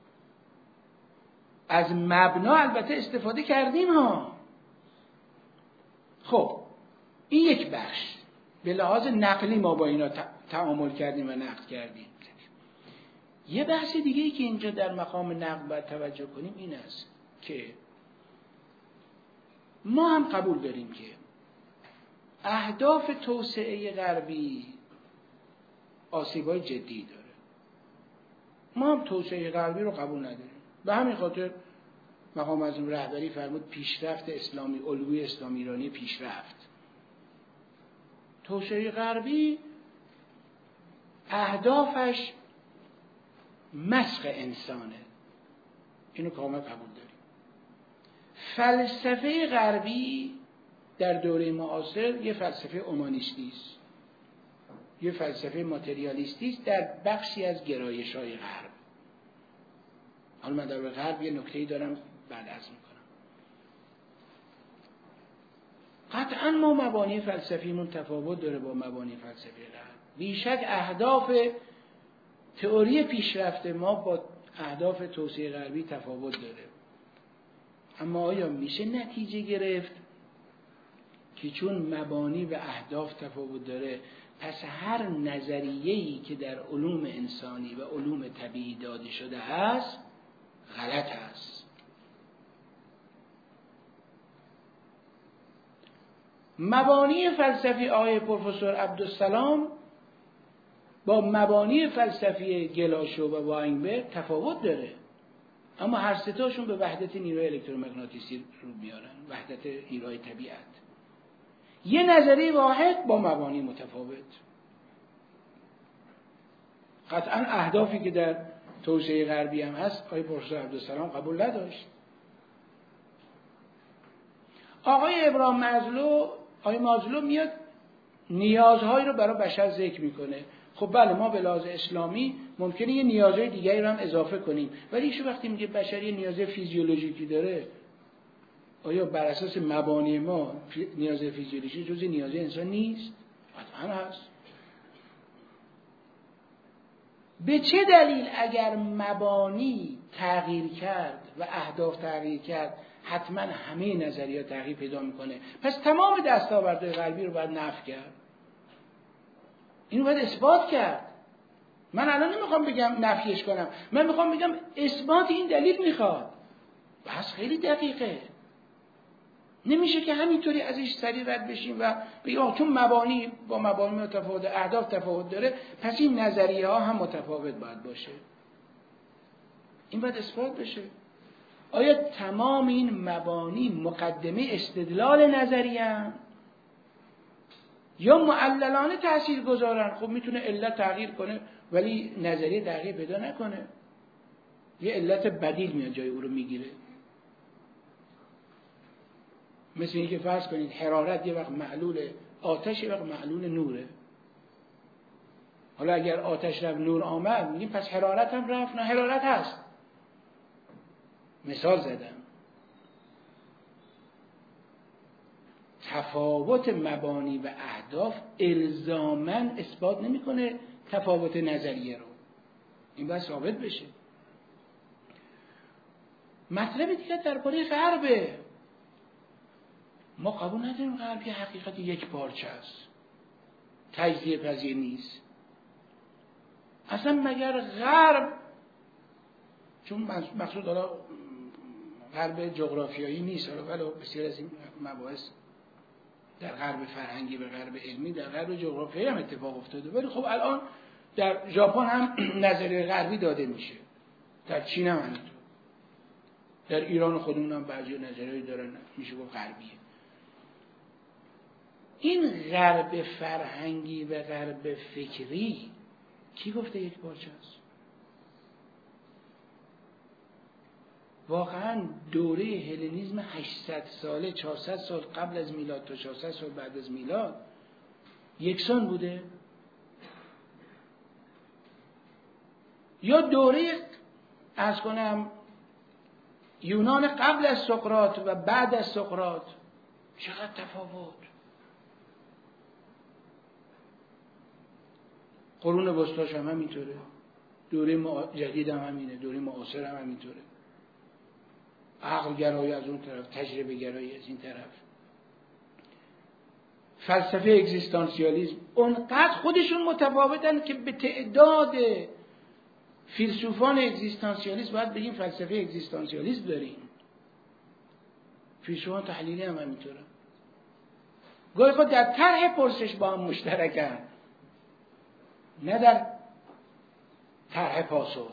Speaker 1: از مبنا البته استفاده کردیم ها. خب این یک بخش به لحاظ نقلی ما با اینا تعامل کردیم و نقد کردیم. یه بحث دیگه ای که اینجا در مقام نقد باید توجه کنیم این است که ما هم قبول داریم که اهداف توسعه غربی آسیبای جدی داره. ما هم توسعه غربی رو قبول نداریم. به همین خاطر مقام معظم رهبری فرمود پیشرفت اسلامی، الگوی اسلامی ایرانی پیشرفت. توسعه غربی اهدافش مسخ انسانه، اینو کامل قبول داریم. فلسفه غربی در دوره معاصر یه فلسفه اومانیستی است، یه فلسفه ماتریالیستی است در بخشی از گرایش‌های غرب. حالا من در غرب یه نکته‌ای دارم بعد عرض میکنم. قطعا ما مبانی فلسفیمون تفاوت داره با مبانی فلسفی غرب. بیشک اهداف تئوری پیشرفت ما با اهداف توسعه غربی تفاوت داره. اما آیا میشه نتیجه گرفت که چون مبانی و اهداف تفاوت داره پس هر نظریه‌ای که در علوم انسانی و علوم طبیعی داده شده است غلط است؟ مبانی فلسفی آقای پروفسور عبدالسلام با مبانی فلسفی گلاشو و واینبرگ تفاوت داره، اما هر سه تاشون به وحدت نیروی الکترومغناطیسی رو میارن، وحدت نیروی طبیعت. یه نظریه واحد با مبانی متفاوت. قطعا اهدافی که در توسعه غربی هم هست آقای پروفسور عبدالسلام قبول نداشت. آقای ابراهیم مازلو آقای مازلو میاد نیازهایی رو برای بشر ذکر میکنه. خب بله، ما به لحاظ اسلامی ممکنه یه نیازهای دیگری رو هم اضافه کنیم، ولی ایشون وقتی میگه بشر یه نیاز فیزیولوژیکی داره، آیا بر اساس مبانی ما نیاز فیزیولوژی جزء نیاز انسان نیست؟ قطعا هست. به چه دلیل اگر مبانی تغییر کرد و اهداف تغییر کرد حتما همه نظریات تغییر پیدا میکنه؟ پس تمام دستاوردهای غربی رو باید نفی کرد، اینو باید اثبات کرد. من الان نمیخوام بگم نفیش کنم، من میخوام بگم اثبات این دلیل میخواد. بس خیلی دقیقه، نمیشه که همینطوری ازش سریع رد بشیم و بگیم چون مبانی با مبانی متفاوت، اهداف تفاوت داره پس این نظریه ها هم متفاوت باید باشه. این باید اثبات بشه. آیا تمام این مبانی مقدمه استدلال نظریه هم یا معللانه تأثیر گذارن؟ خب میتونه علت تغییر کنه ولی نظریه تغییر پیدا نکنه، یه علت بدیل میاد جای او رو میگیره. مثل اینکه فرض کنید حرارت یه وقت معلول آتش، یه وقت معلول نوره. حالا اگر آتش رفت نور آمد میگیم پس حرارت هم رفت؟ نه، حرارت هست. مثال زدم. تفاوت مبانی و اهداف الزاماً اثبات نمیکنه تفاوت نظریه رو، این باید ثابت بشه. مطلب دیگه درباره غربه. ما قبول نداریم غرب یه حقیقت یک پارچه است، تجزیه پذیر نیست. اصلا مگر غرب، چون مقصود حالا غرب جغرافیایی نیست، ولی بسیار از این مباحث در غرب فرهنگی و غرب علمی در غرب جغرافیایی هم اتفاق افتاده، ولی خب الان در ژاپن هم نظریه غربی داده میشه، در چین هم همینطور، در ایران خودمون هم بعضی نظریه‌ای دارن میشه گفت غربیه. این غرب فرهنگی و غرب فکری کی گفته یک پارچه است؟ واقعا دوره هلنیسم هشتصد ساله، چهارصد سال قبل از میلاد تا چهارصد سال بعد از میلاد یکسان بوده؟ یا دوره عرض کنم یونان قبل از سقراط و بعد از سقراط چقدر تفاوت؟ قرون وسطاش هم همینطوره، دوره جدید هم همینه، دوره معاصر هم همینطوره. عقل گرایی از اون طرف، تجربه گرایی از این طرف. فلسفه اگزیستانسیالیسم اونقدر خودشون متفاوتن که به تعداد فیلسوفان اگزیستانسیالیسم باید بگیم فلسفه اگزیستانسیالیسم داریم. فیلسوفان تحلیلی هم همینطوره. گاهی خود در طرح پرسش با هم مشترکن، نه در طرح پاسخ.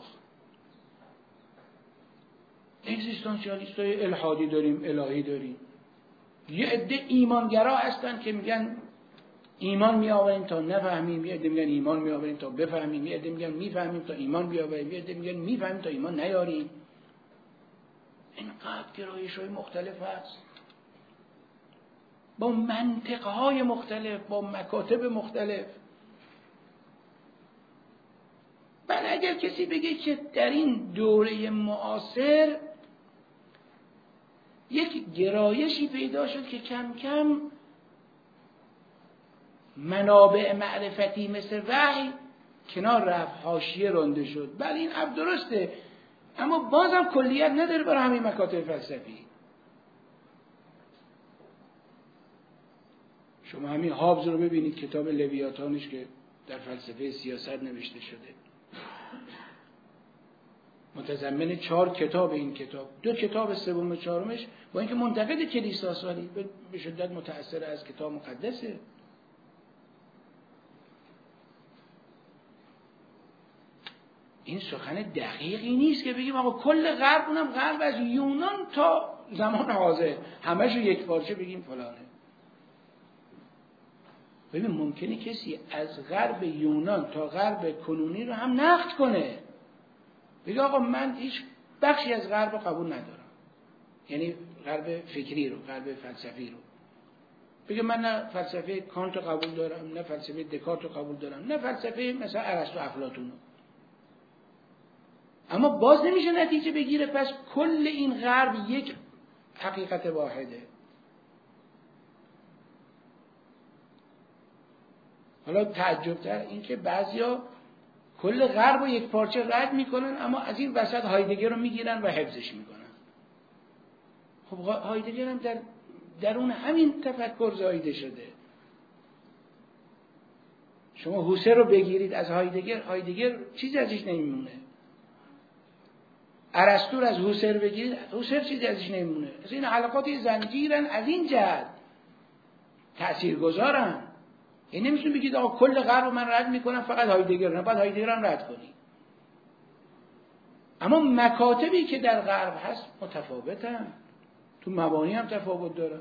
Speaker 1: اگزیستانسیالیست های الحادی داریم، الهی داریم. یه عده ایمانگرا هستن که میگن ایمان می آوریم تا نفهمیم، یه عده میگن ایمان می آوریم تا بفهمیم، یه عده میگن میفهمیم تا ایمان بیاوریم، یه عده میگن میفهمیم تا ایمان نیاریم. اینقدر گرایش های مختلف هست با منطقهای مختلف، با مکاتب مختلف. بله، اگر کسی بگه که در این دوره معاصر یک گرایشی پیدا شد که کم کم منابع معرفتی مثل وحی کنار رفت، حاشیه رانده شد، بله این حرف درسته، اما بازم کلیت نداره برای همین مکاتب فلسفی. شما همین هابز رو ببینید، کتاب لویاتانش که در فلسفه سیاست نوشته شده، متضمن چهار کتاب. این کتاب دو کتاب سوم و چهارمش با اینکه منتقد کلیساست ولی به شدت متأثر از کتاب مقدسه. این سخن دقیقی نیست که بگیم آقا کل غرب، اونم غرب از یونان تا زمان حاضر همش رو یک پارچه بگیم فلانه. ببین ممکنه کسی از غرب یونان تا غرب کنونی رو هم نقد کنه، بگه آقا من هیچ بخشی از غرب رو قبول ندارم، یعنی غرب فکری رو، غرب فلسفی رو. بگه من نه فلسفه کانت رو قبول دارم، نه فلسفه دکارت رو قبول دارم، نه فلسفه مثلا ارسطو افلاطون رو. اما باز نمیشه نتیجه بگیره پس کل این غرب یک حقیقت واحده. حالا تعجب‌تر این که بعضیا کل غرب رو یک پارچه رد میکنن، اما از این وسط هایدگر رو میگیرن و حفظش میکنن. خب هایدگر هم در درون همین تفکر زایده شده. شما هوسر رو بگیرید از هایدگر، هایدگر چیزی ازش نمیمونه. ارسطو از هوسر بگیرید، هوسر چیزی ازش نمیمونه. از این حلقات زنجیرن، از این جهت تاثیرگذارن. یعنی نمیتونید بگید آقا کل غرب رو من رد میکنم فقط هایدگر، نه باید هایدگر هم رد کنی. اما مکاتبی که در غرب هست متفاوتن، تو مبانی هم تفاوت دارن،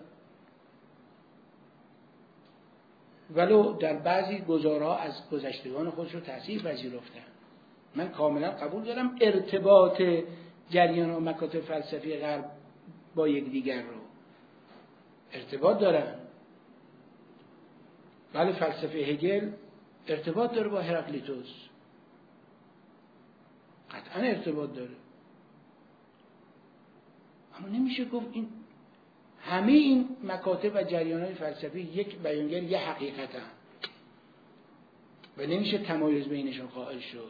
Speaker 1: ولو در بعضی گزارها از گذشتگان خودش رو تأثیر پذیرفتن. من کاملا قبول دارم ارتباط جریان و مکاتب فلسفی غرب با یکدیگر رو ارتباط دارن. ولی فلسفه هگل ارتباط داره با هراکلیتوس، قطعا ارتباط داره. اما نمیشه گفت این همه این مکاتب و جریان‌های فلسفی یک بیانگر یک حقیقت هم و نمیشه تمایز بینشون قائل شد.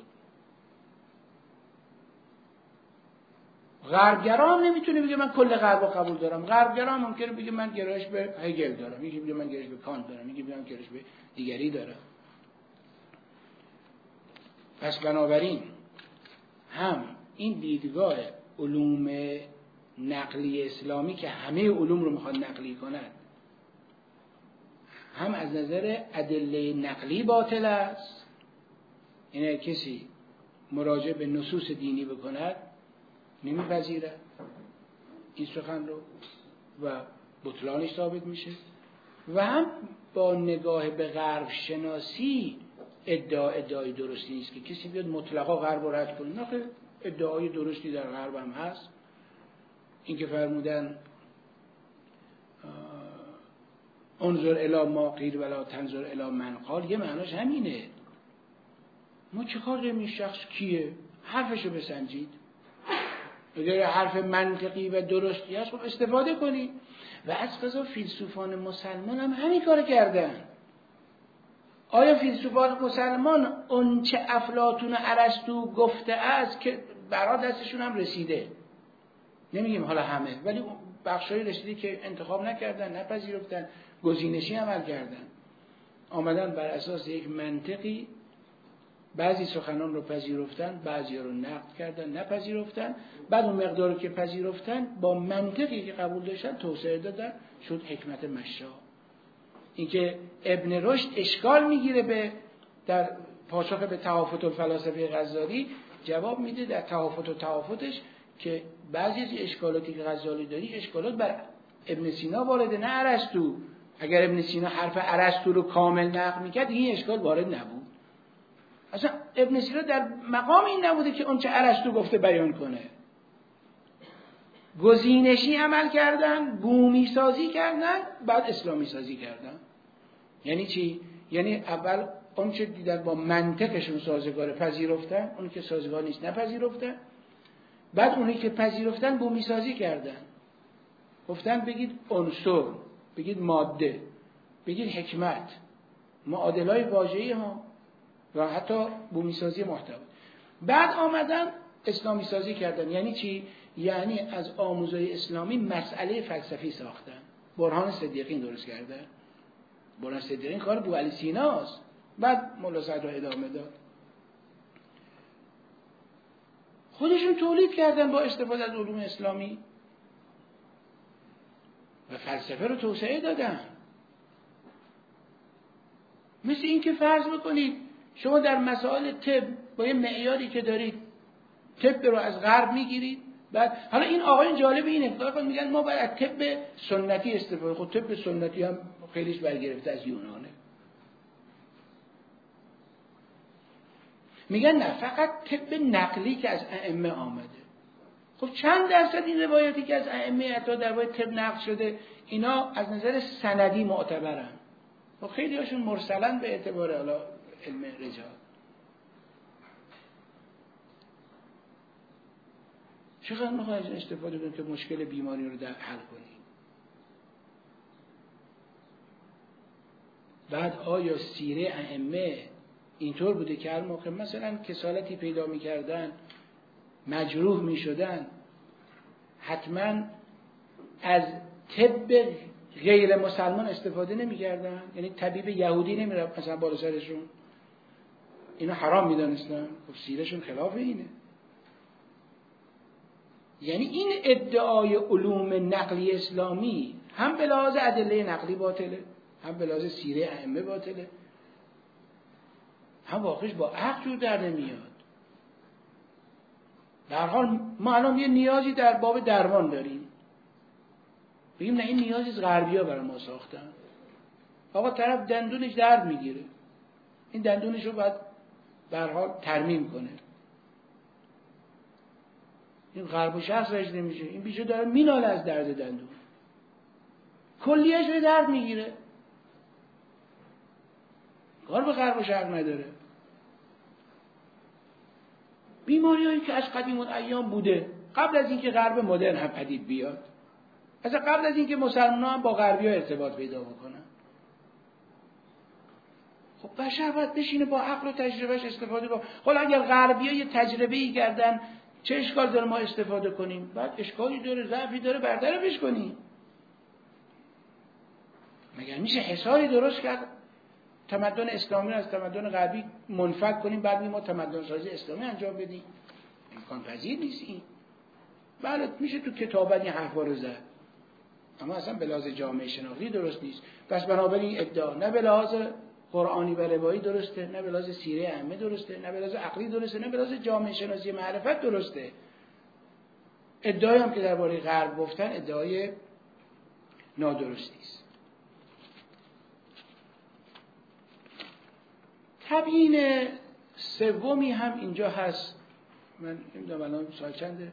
Speaker 1: غربگرا هم نمیتونه بگه من کل غرب رو قبول دارم. غربگرا هم ممکنه بگه من گرایش به هگل دارم، یکی بگه من گرایش به کانت دارم، یکی بگه من گرایش به دیگری دارم. پس بنابراین هم این دیدگاه علوم نقلی اسلامی که همه علوم رو میخواد نقلی کند، هم از نظر ادله نقلی باطل است. اینه کسی مراجعه به نصوص دینی بکند نمیپذیره این سخن رو و بطلانش ثابت میشه، و هم با نگاه به غرب شناسی ادعا ادعای درستی نیست که کسی بیاد مطلقا غرب رو رد کنه. نه، ادعای درستی در غرب هم هست. این که فرمودن انظر الی ما قیل ولا تنظر الی من قال، یه معناش همینه. ما چه کار داریم این شخص کیه؟ حرفشو بسنجید. اگر حرف منطقی و درستی هست خب استفاده کنید. و از قضا فیلسوفان مسلمان هم همین کار کردن. آیا فیلسوفان مسلمان اون چه افلاطون و ارسطو گفته است که برای دستشون هم رسیده؟ نمیگیم حالا همه، ولی بخشایی رسیده که انتخاب نکردن، نپذیرفتن، گزینشی عمل کردن، آمدن بر اساس یک منطقی بعضی سخنان رو پذیرفتن، بعضی رو نقد کردن، نپذیرفتن. بعد اون مقداری که پذیرفتن با منطقی که قبول داشتن توسعه دادن، شد حکمت مشا. اینکه ابن رشد اشکال میگیره به در پاسخ به تهافت الفلاسفه غزالی، جواب میده در تهافت و تهافتش که بعضی از اشکالاتی که غزالی داری اشکالات بر ابن سینا وارده، نه ارسطو. اگر ابن سینا حرف ارسطو رو کامل نقل میکرد این اشکال وارد نبود. اصلا ابن سینا در مقام این نبوده که اون چه ارسطو گفته بیان کنه. گزینشی عمل کردن، بومی سازی کردن، بعد اسلامی سازی کردن. یعنی چی؟ یعنی اول اون چه دیدن با منطقشون سازگار پذیرفتن، اون که سازگار نیست نپذیرفتن. بعد اونی که پذیرفتن بومی سازی کردن، گفتن بگید عنصر، بگید ماده، بگید حکمت، معادلای واژه‌ای ها و حتی بومی سازی محتوا. بعد آمدن اسلامی سازی کردن. یعنی چی؟ یعنی از آموزهای اسلامی مسئله فلسفی ساختن. برهان صدیقین درست کردن. بلند صدیقین کار بوعلی سیناست. بعد مولا صدر ادامه داد. خودشون تولید کردن با استفاده از علوم اسلامی و فلسفه رو توسعه دادن. مثل این که فرض بکنید شما در مسائل طب با یه معیاری که دارید طب رو از غرب میگیرید، بعد حالا این آقایون جالب اینه که میگن ما باید از طب سنتی استفاده. خب طب سنتی هم خیلیش برگرفته از یونانه. میگن نه، فقط طب نقلی که از ائمه آمده. خب چند درصد این روایتی که از ائمه حتی در باید طب نقل شده اینا از نظر سندی معتبرن و خیلی هاشون مرسلن به اعتبار حالا علم رجال. چقدر میخواید استفاده کنید که مشکل بیماری رو در حل کنید؟ بعد آیا سیره ائمه اینطور بوده که هر موقع مثلا کسالتی پیدا میکردن، مجروح میشدن، حتما از طب غیر مسلمان استفاده نمیکردن؟ یعنی طبیب یهودی نمیرفت مثلا بالا سرشون؟ اینو حرام میدانستن؟ خب سیرهشون خلاف اینه. یعنی این ادعای علوم نقلی اسلامی هم به لحاظ ادله نقلی باطله، هم به لحاظ سیره ائمه باطله، هم واقعش با عقل جور در نمیاد. در حال ما الان یه نیازی در باب درمان داریم، بگیم نه این نیازی از غربی‌ها برای ما ساختن. آقا طرف دندونش درد میگیره، این دندونش رو باید به هر حال ترمیم کنه. این غرب و شرق رشد نمیشه، این بیچاره داره میناله از درد دندون، کلیهش رو درد میگیره، کار به غرب و شرق نداره. بیماری هایی که از قدیم الایام بوده، قبل از اینکه غرب مدرن هم پدید بیاد، اصلا قبل از اینکه مسلمان ها هم با غربی ها ارتباط پیدا بکنن. خب بشر باید بشینه با عقل و تجربهش استفاده با. خب اگر غربی ها یه تجربه ای کردن، چه اشکال داره ما استفاده کنیم؟ بعد اشکالی داره، ضعفی داره، برطرفش کنیم. مگر میشه حصاری درست کرد تمدن اسلامی از تمدن غربی منفک کنیم بعد ما تمدن سازی اسلامی انجام بدیم؟ امکان پذیر نیست این. بله میشه تو کتابت این حرفا رو زد، اما اصلا به لحاظ جامعه شناختی درست نیست. پس بنابراین ادعا نه به لحاظ قرآنی و روایی درسته، نه به لحاظ سیره ائمه درسته، نه به لحاظ عقلی درسته، نه به لحاظ جامعه شناسی معرفت درسته. ادعایی هم که درباره غرب گفتن ادعای نادرستی است. تبیین سومی هم اینجا هست. من نمیدونم الان سال چنده؟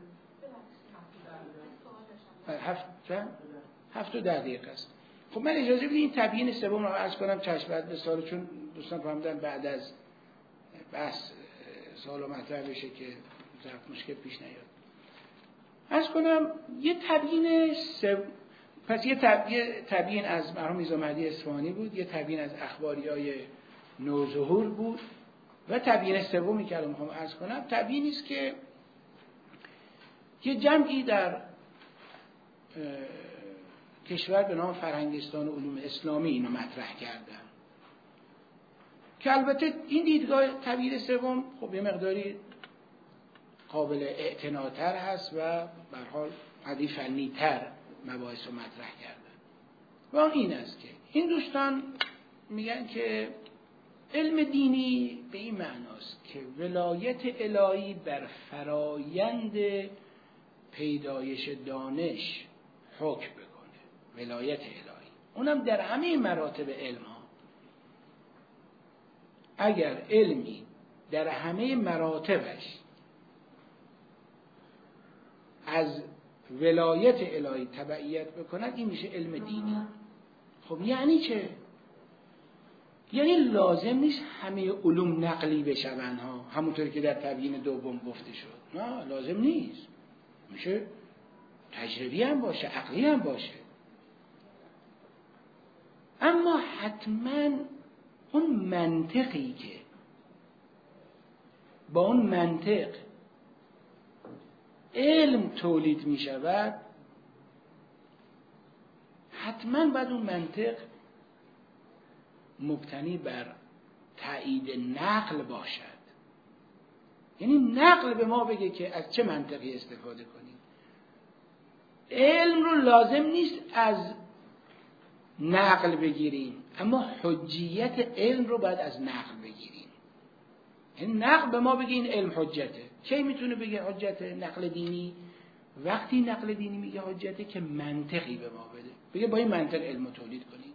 Speaker 1: هفت چند؟ هفت و ده دقیقه است. خب من اجازه بدید این تبیین سوم رو عرض کنم چشم بعد به سال، چون دوستان فهمیدن بعد از بحث سوال و مطرح بشه که مشکل پیش نیاد. عرض کنم یه تبیین سوم، پس یه تبیین از مرحوم میرزا مهدی اصفهانی بود، یه تبیین از اخباریای نوظهور بود و تبیین سومی که الان میخوام عرض کنم تبیینی است که یه جمعی در کشور به نام فرهنگستان علوم اسلامی اینو مطرح کردن که البته این دیدگاه تبیین سوم خب یه مقداری قابل اعتناتر هست و به هر حال حدی فنی تر مباحث رو مطرح کردن و اون این است که این دوستان میگن که علم دینی به این معناست که ولایت الهی بر فرایند پیدایش دانش حکم بکنه. ولایت الهی اونم در همه مراتب علم ها. اگر علمی در همه مراتبش از ولایت الهی تبعیت بکند این میشه علم دینی. خب یعنی چه؟ یعنی لازم نیست همه علوم نقلی بشون ها، همونطوری که در تبیین دوم گفته شد. نه لازم نیست، میشه تجربی هم باشه، عقلی هم باشه، اما حتما اون منطقی که با اون منطق علم تولید می شود حتما باید اون منطق مبتنی بر تایید نقل باشد. یعنی نقل به ما بگه که از چه منطقی استفاده کنیم. علم رو لازم نیست از نقل بگیریم، اما حجیت علم رو باید از نقل بگیریم. یعنی نقل به ما بگه این علم حجته. کی میتونه بگه حجته؟ نقل دینی. وقتی نقل دینی میگه حجته که منطقی به ما بده، بگه با این منطق علم رو تولید کنیم.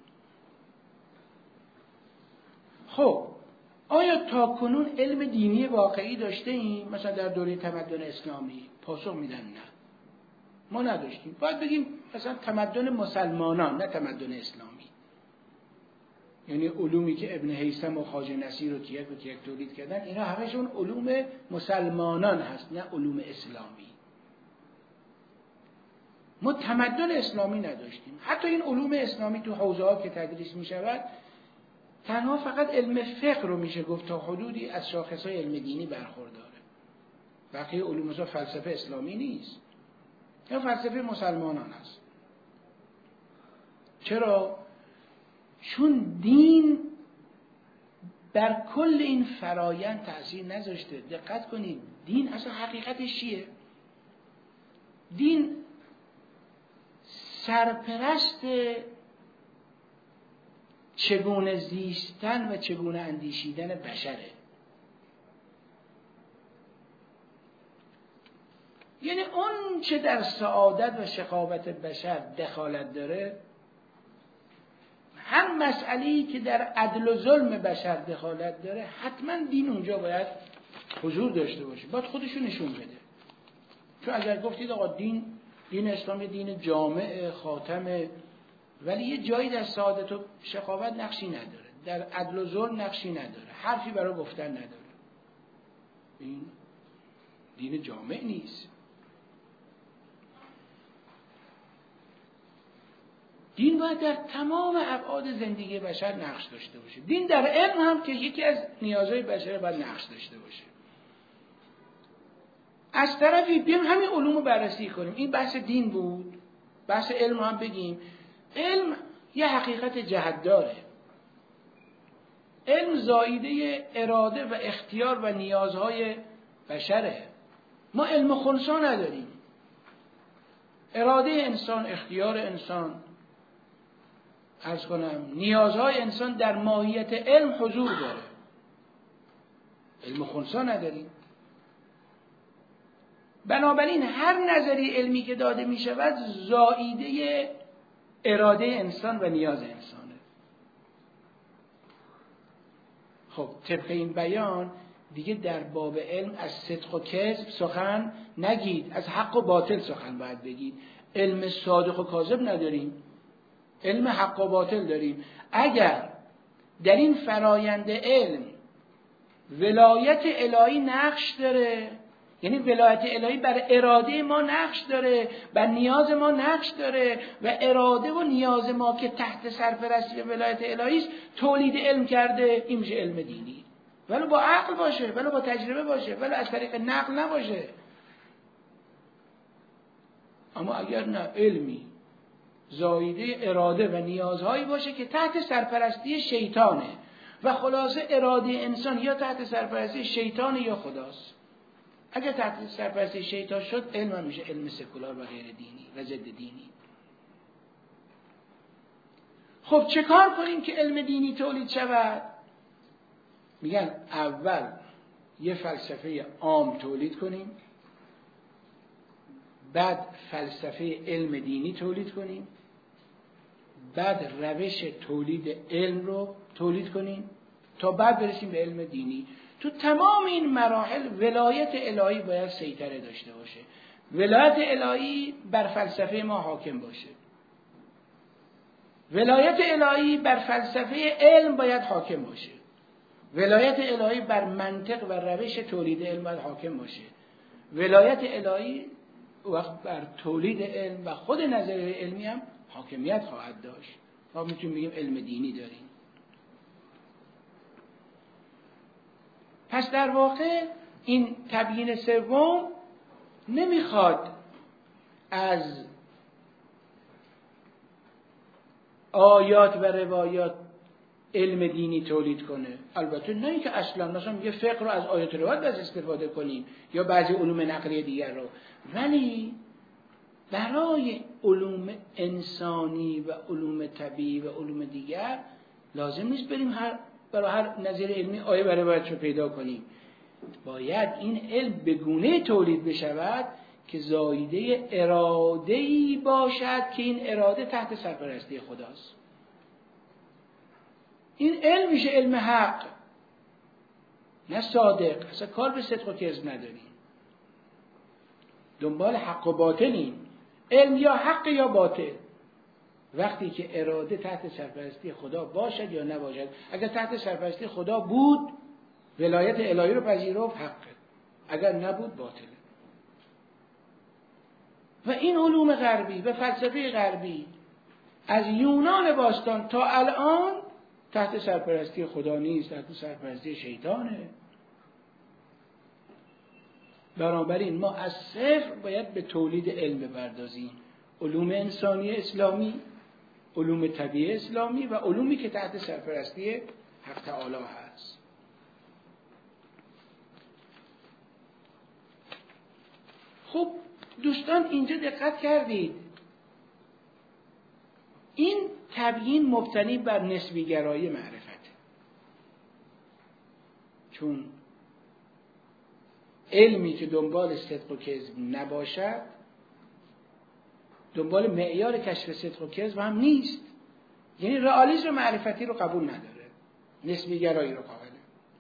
Speaker 1: خب آیا تا کنون علم دینی واقعی داشته ایم؟ مثلا در دوره تمدن اسلامی؟ پاسخ میدن نه، ما نداشتیم. باید بگیم مثلا تمدن مسلمانان، نه تمدن اسلامی. یعنی علومی که ابن هیثم و خواجه نصیر و کیک و کیک تولید کردن، اینا همشون علوم مسلمانان هست، نه علوم اسلامی. ما تمدن اسلامی نداشتیم. حتی این علوم اسلامی تو حوزه ها که تدریس می شود، تنها فقط علم فقه رو میشه گفت تا حدودی از شاخصهای علم دینی برخورداره. بقیه علوم مثلا فلسفه اسلامی نیست، یا فلسفه مسلمانان است. چرا؟ چون دین بر کل این فرایند تأثیر نذاشته. دقت کنید، دین اصلا حقیقتش چیه؟ دین سرپرست چگونه زیستن و چگونه اندیشیدن بشره. یعنی اون چه در سعادت و شقاوت بشر دخالت داره، هر مسئله‌ای که در عدل و ظلم بشر دخالت داره، حتما دین اونجا باید حضور داشته باشه، باید خودشو نشون بده. چون اگر گفتید آقا دین دین اسلام دین جامع خاتمه، ولی یه جایی در سعادت و شقاوت نقشی نداره، در عدل و ظلم نقشی نداره، حرفی برای گفتن نداره، این دین جامع نیست. دین باید در تمام ابعاد زندگی بشر نقش داشته باشه. دین در علم هم که یکی از نیازهای بشر باید نقش داشته باشه. از طرفی بیایم همین علوم رو بررسی کنیم. این بحث دین بود، بحث علم هم بگیم. علم یه حقیقت جهت داره. علم زاییده اراده و اختیار و نیازهای بشره. ما علم خنثی نداریم. اراده انسان، اختیار انسان، عرض کنم نیازهای انسان در ماهیت علم حضور داره. علم خنثی نداریم. بنابراین هر نظری علمی که داده می شود زاییده اراده انسان و نیاز انسانه. خب طبق این بیان دیگه در باب علم از صدق و کذب سخن نگید، از حق و باطل سخن باید بگید. علم صادق و کاذب نداریم، علم حق و باطل داریم. اگر در این فرایند علم ولایت الهی نقش داره، یعنی ولایت الهی بر اراده ما نقش داره، بر نیاز ما نقش داره و اراده و نیاز ما که تحت سرپرستی ولایت الهی است تولید علم کرده، این میشه علم دینی. ولو با عقل باشه، ولو با تجربه باشه، ولو از طریق نقل نباشه. اما اگر نه علمی زاییده اراده و نیازهایی باشه که تحت سرپرستی شیطانه و خلاصه اراده انسان یا تحت سرپرستی شیطان یا خداست. اگر تحت سرپرستی شیطان شد، علم هم میشه علم سکولار و غیر دینی و ضد دینی. خب چه کار کنیم که علم دینی تولید شود؟ میگن اول یه فلسفه عام تولید کنیم، بعد فلسفه علم دینی تولید کنیم، بعد روش تولید علم رو تولید کنیم تا بعد برسیم به علم دینی. تو تمام این مراحل ولایت الهی باید سیطره داشته باشه. ولایت الهی بر فلسفه ما حاکم باشه. ولایت الهی بر فلسفه علم باید حاکم باشه. ولایت الهی بر منطق و روش تولید علم باید حاکم باشه. ولایت الهی وقت بر تولید علم و خود نظریه علمی هم حاکمیت خواهد داشت. ما میتونیم بگیم علم دینی داریم. پس در واقع این تبیین سوم نمیخواد از آیات و روایات علم دینی تولید کنه. البته نه اینکه اصلا مثلا میگه فقه رو از آیات روایت بس استفاده کنیم یا بعضی علوم نقلیه دیگر رو، ولی برای علوم انسانی و علوم طبیعی و علوم دیگر لازم نیست بریم هر برای هر نظیر علمی آیه برای باید رو پیدا کنیم. باید این علم به گونه تولید بشود که زایده اراده‌ای باشد که این اراده تحت سرپرستی خداست. این علم میشه علم حق، نه صادق. اصلا کار به صدق و کذب نداریم، دنبال حق و باطلیم. علم یا حق یا باطل، وقتی که اراده تحت سرپرستی خدا باشد یا نباشد. اگر تحت سرپرستی خدا بود ولایت الهی رو پذیرفت، حقه. اگر نبود باطله. و این علوم غربی و فلسفه غربی از یونان باستان تا الان تحت سرپرستی خدا نیست، تحت سرپرستی شیطانه. بنابراین ما از صفر باید به تولید علم بپردازیم، علوم انسانی اسلامی، علوم طبیعی اسلامی و علومی که تحت سرپرستی حق تعالی هست. خب دوستان اینجا دقت کردید، این تبیین مبتنی بر نسبی گرایی معرفت، چون علمی که دنبال صدق و کذب نباشد دنبال معیار کشف صدق و کذب هم نیست. یعنی رئالیسم معرفتی رو قبول نداره، نسبی گرایی رو قابله.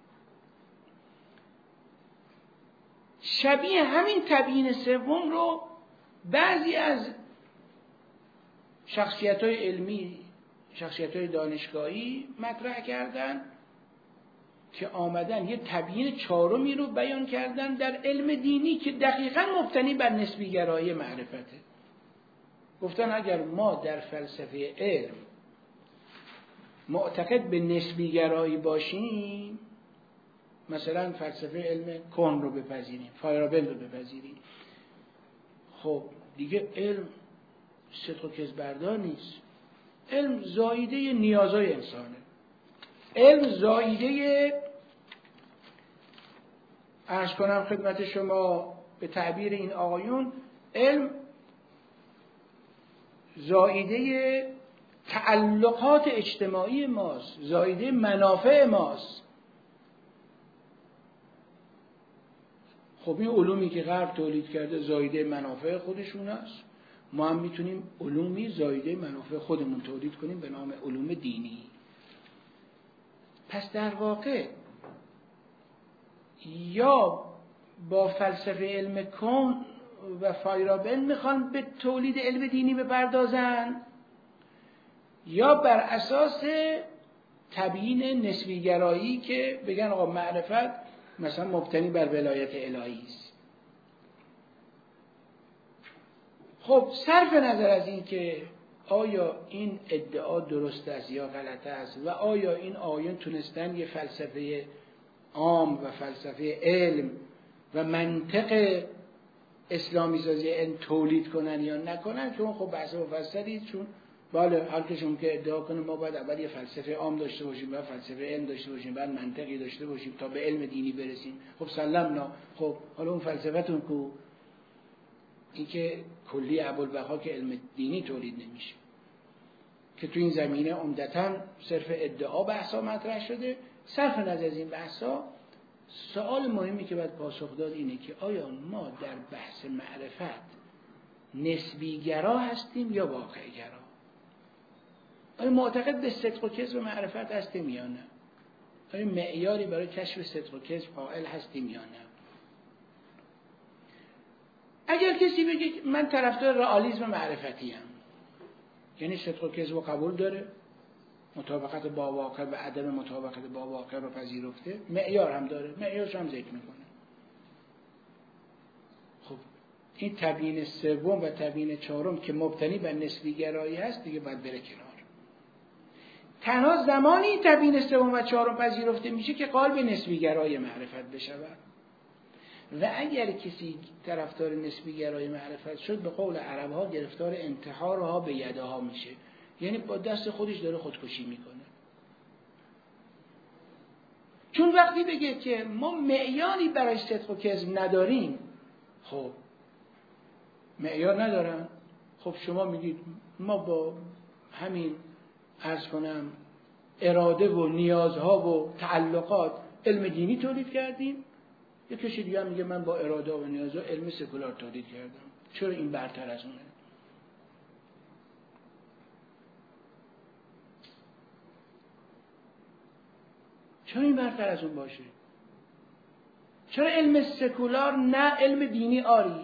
Speaker 1: شبیه همین تبیین سوم رو بعضی از شخصیت‌های علمی، شخصیت‌های دانشگاهی مطرح کردن که آمدن یه تبیین چهارمی رو بیان کردن در علم دینی که دقیقاً مبتنی بر نسبی گرایی معرفته. گفتن اگر ما در فلسفه علم معتقد به نسبی گرایی باشیم، مثلا فلسفه علم کون رو بپذیریم، فایرابل رو بپذیریم، خب دیگه علم صدق و کذب بردار نیست. علم زایده نیازهای انسانه. علم زایده، عرض کنم خدمت شما به تعبیر این آقایون، علم زایده تعلقات اجتماعی ماست، زایده منافع ماست. خب این علومی که غرب تولید کرده زایده منافع خودشون است، ما هم میتونیم علومی زایده منافع خودمون تولید کنیم به نام علوم دینی. پس در واقع یا با فلسفه علم کون و فایرابل میخوان به تولید علم دینی بپردازن، یا بر اساس تبیین نسبی گرایی که بگن آقا معرفت مثلا مبتنی بر ولایت الهی است. خب صرف نظر از این که آیا این ادعا درست است یا غلط است و آیا این آیون تونستن یه فلسفه عام و فلسفه علم و منطق اسلامی سازی علم تولید کنن یا نکنن، چون خب بحث مفصلی، چون بله هر کشون که ادعا کنه ما باید اول یه فلسفه عام داشته باشیم، بعد فلسفه علم داشته باشیم، بعد منطقی داشته باشیم تا به علم دینی برسیم. خب سلمنا، خب حالا اون فلسفتون کو؟ این که کلی ابوالبقا که علم دینی تولید نمیشه، که تو این زمینه عمدتاً صرف ادعا بحثا مطرح شده. صرف نظر از این بحثا، سوال مهمی که باید پاسخ داد اینه که آیا ما در بحث معرفت نسبی گرا هستیم یا واقع گرا؟ آیا معتقد به صدق و کذب معرفت هستیم یا نه؟ آیا معیاری برای کشف صدق و کذب قائل هستیم یا نه؟ اگر کسی بگه من طرفدار رئالیسم معرفتی ام، یعنی صدق و کذب رو قبول داره، مطابقت با واقع و عدم مطابقت با واقع رو پذیرفته، معیار هم داره، معیارش هم ذکر میکنه. خب این تبیین سوم و تبیین چهارم که مبتنی بر نسبی گرایی هست دیگه باید بره کنار. تنها زمانی این تبیین سوم و چهارم پذیرفته میشه که قائل به نسبی گرایی معرفت بشود. و اگر کسی طرفدار نسبی گرایی معرفت شد، به قول عرب ها گرفتار انتحارها به یدها میشه، یعنی با دست خودش داره خودکشی میکنه. چون وقتی بگه که ما معیاری برای صدق و کذب نداریم، خب معیار ندارن، خب شما میگید ما با همین عرض کنم اراده و نیازها و تعلقات علم دینی تولید کردیم، یه کسی دیگه میگه من با اراده و نیازها علم سکولار تولید کردم. چرا این برتر از اونه؟ چرا این برتر از اون باشه؟ چرا علم سکولار نه علم دینی آری؟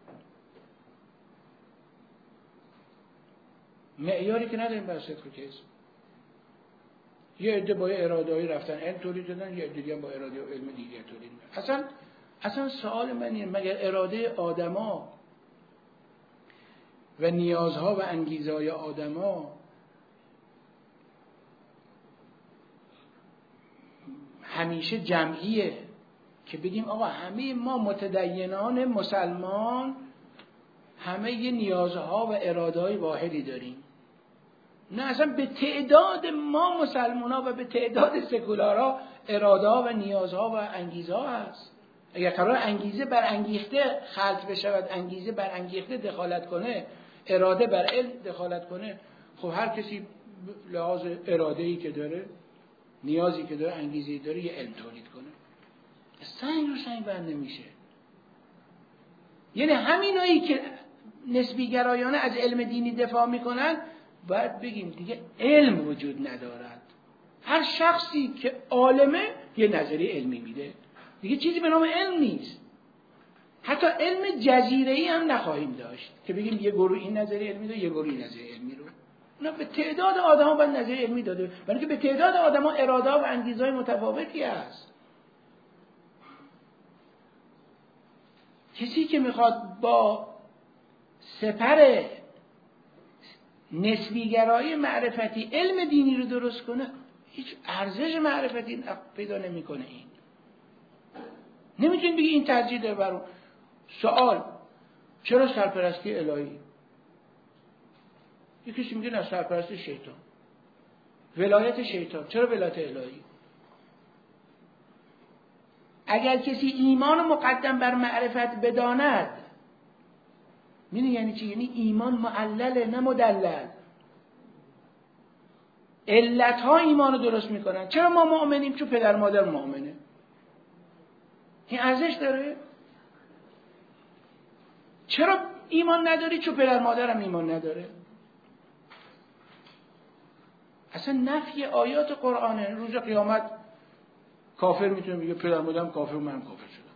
Speaker 1: معیاری که نداریم برای صدق و کذب. یه عده با اراده‌ای رفتن علم تولید دادن، یه عده دیگه با اراده و علم دیگه تولید دادن. اصلا اصلا سوال من اینه مگر اراده آدما و نیازها و انگیزه‌های آدما همیشه جمعیه که بگیم آقا همه ما متدینان مسلمان همه یه نیازها و اراده‌های واحدی داریم؟ نه، اصلا به تعداد ما مسلمان‌ها و به تعداد سکولارها اراده‌ها و نیازها و انگیزها هست. اگر قرار انگیزه بر انگیخته خلق بشود، انگیزه بر انگیخته دخالت کنه، اراده بر علم دخالت کنه، خب هر کسی لحاظ اراده‌ای که داره، نیازی که داره، انگیزه‌ای داره، یه علم تولید کنه. سنگ رو سنگ بر نمیشه. یعنی همینایی که نسبی گرایانه از علم دینی دفاع میکنن باید بگیم دیگه علم وجود ندارد. هر شخصی که عالمه یه نظریه علمی میده، دیگه چیزی به نام علم نیست. حتی علم جزیره‌ای هم نخواهیم داشت که بگیم یه گروه این نظریه علمی داره، یه گروه این نظریه علمی رو. اونا به تعداد آدما باید نظریه علمی داده، برای که به تعداد آدما اراده و انگیزهای متفاوتی هست. کسی که میخواد با سپر نسبیگرایی معرفتی علم دینی رو درست کنه، هیچ ارزش معرفتی پیدا نمیکنه. این نمیتونی بگی این ترجیح داره برو. سوال چرا سرپرستی الهی؟ یکیش میگه نه سرپرستی شیطان، ولایت شیطان. چرا ولایت الهی؟ اگر کسی ایمان مقدم بر معرفت بداند، میدونی یعنی چی؟ یعنی ایمان معلله نه مدلل. علت ها ایمان رو درست میکنن. چرا ما مؤمنیم؟ چون پدر مادر مؤمنه. این ارزش داره؟ چرا ایمان نداری؟ چون پدر مادرم ایمان نداره. اصلا نفی آیات قرآنه. روز قیامت کافر میتونه بگه پدر مادرم کافر، منم کافر شدم.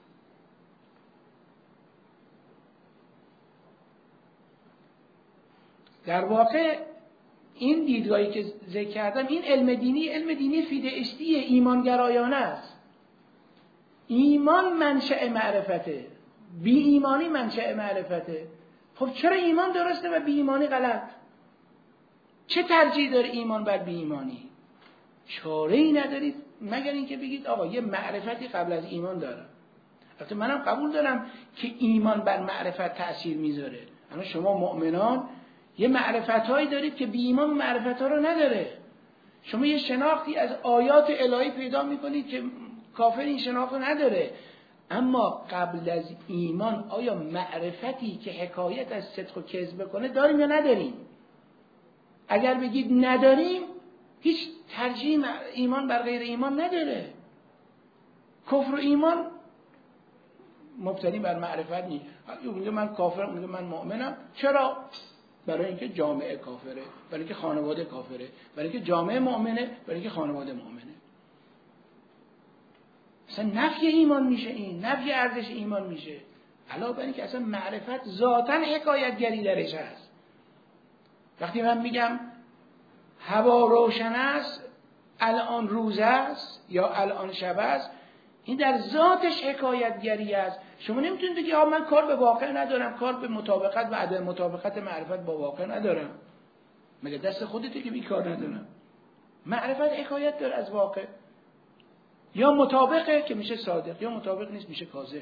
Speaker 1: در واقع این دیدگاهی که ذکر کردم، این علم دینی علم دینی فیدئیستی ایمانگرایانه است. ایمان منشأ معرفته، بی ایمانی منشأ معرفته. خب چرا ایمان درسته و بی ایمانی غلط؟ چه ترجیح داره ایمان بر بی ایمانی؟ چاره‌ای ندارید مگر اینکه بگید آقا یه معرفتی قبل از ایمان داره. البته منم قبول دارم که ایمان بر معرفت تأثیر میذاره. اما شما مؤمنان یه معرفت‌هایی دارید که بی ایمان معرفت‌ها رو نداره. شما یه شناختی از آیات الهی پیدا میکنید که کافر این شناخت رو نداره. اما قبل از ایمان آیا معرفتی که حکایت از صدق و کذب کنه داریم یا نداریم؟ اگر بگید نداریم، هیچ ترجیح ایمان بر غیر ایمان نداره. کفر و ایمان مبتنی بر معرفت نیست. میگه من کافرم، میگه من مؤمنم. چرا؟ برای اینکه جامعه کافره، برای اینکه خانواده کافره، برای اینکه جامعه مؤمنه، برای اینکه خانواده مؤمنه. اصلا نفی ایمان میشه، این نفی ارزش ایمان میشه. علاوه بر اینکه اصلا معرفت ذاتاً حکایتگری درش هست. وقتی من میگم هوا روشن است، الان روز است یا الان شب است، این در ذاتش حکایتگری است. شما نمیتونید بگی آ من کار به واقع ندارم، کار به مطابقت و عدم مطابقت معرفت با واقع ندارم. مگه دست خودته که بی کار ندارم؟ معرفت حکایت داره از واقع. یا مطابقه که میشه صادق، یا مطابق نیست میشه کاذب.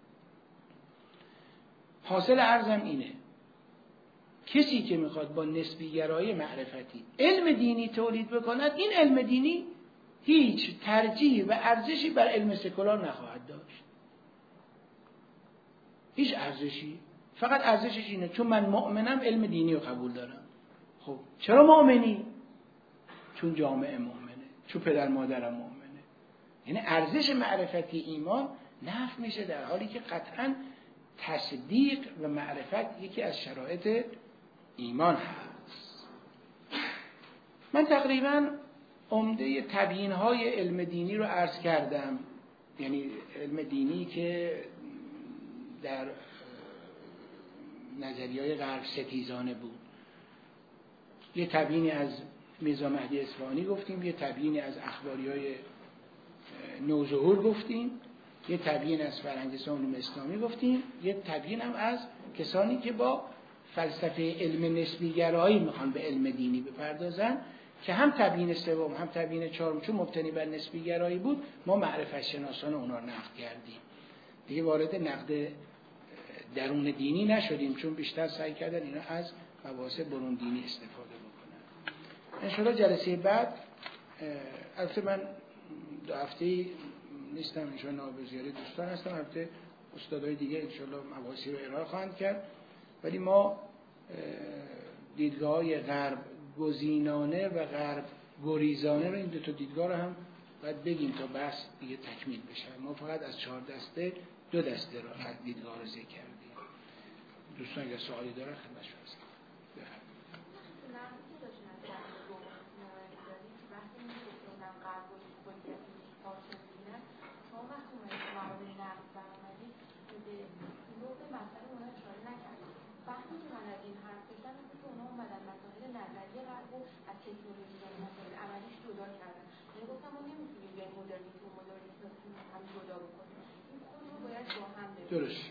Speaker 1: حاصل عرضم اینه، کسی که میخواد با نسبی گرایی معرفتی علم دینی تولید بکند، این علم دینی هیچ ترجیح و ارزشی بر علم سکولار نخواهد داشت. هیچ ارزشی. فقط ارزشش اینه چون من مؤمنم علم دینی رو قبول دارم. خب چرا مؤمنی؟ چون جامعه مؤمنه، چون پدر مادرم مؤمنه. یعنی ارزش معرفتی ایمان نفی میشه، در حالی که قطعاً تصدیق و معرفت یکی از شرایط ایمان هست. من تقریباً عمده تبیین‌های علم دینی رو عرض کردم، یعنی علم دینی که در نظریه‌های غرب ستیزانه بود. یه تبیینی از میرزا مهدی اصفهانی گفتیم، یه تبیینی از اخباری‌های نوظهور گفتیم، یه تبیین از فرهنگستان علوم اسلامی گفتیم، یه تبیین هم از کسانی که با فلسفه علم نسبی‌گرایی میخوان به علم دینی بپردازن، که هم تبیین سوم هم تبیین چهارم چون مبتنی بر نسبی‌گرایی بود، ما معرفت شناسان اونا رو نقد کردیم. دیگه وارد نقد درون دینی نشدیم، چون بیشتر سعی کردن اینا از مباحث برون دینی استفاده بکنن. انشاءالله جلسه بعد، البته من دو هفته نیستم، انشاءالله نابزیاری دوستان هستم، البته استادای دیگه انشاءالله مباحثی رو ارائه خواهند کرد، ولی ما دیدگاه‌های غرب گزینانه و غرب گریزانه رو، این دو تا دیدگاه رو هم باید بگیم تا بحث دیگه تکمیل بشه. ما فقط از چهار دسته دو دسته رو از دیدگاه رو ذکر کردیم. دوستان اگر سوالی دارن خدمتشون هستم. درست.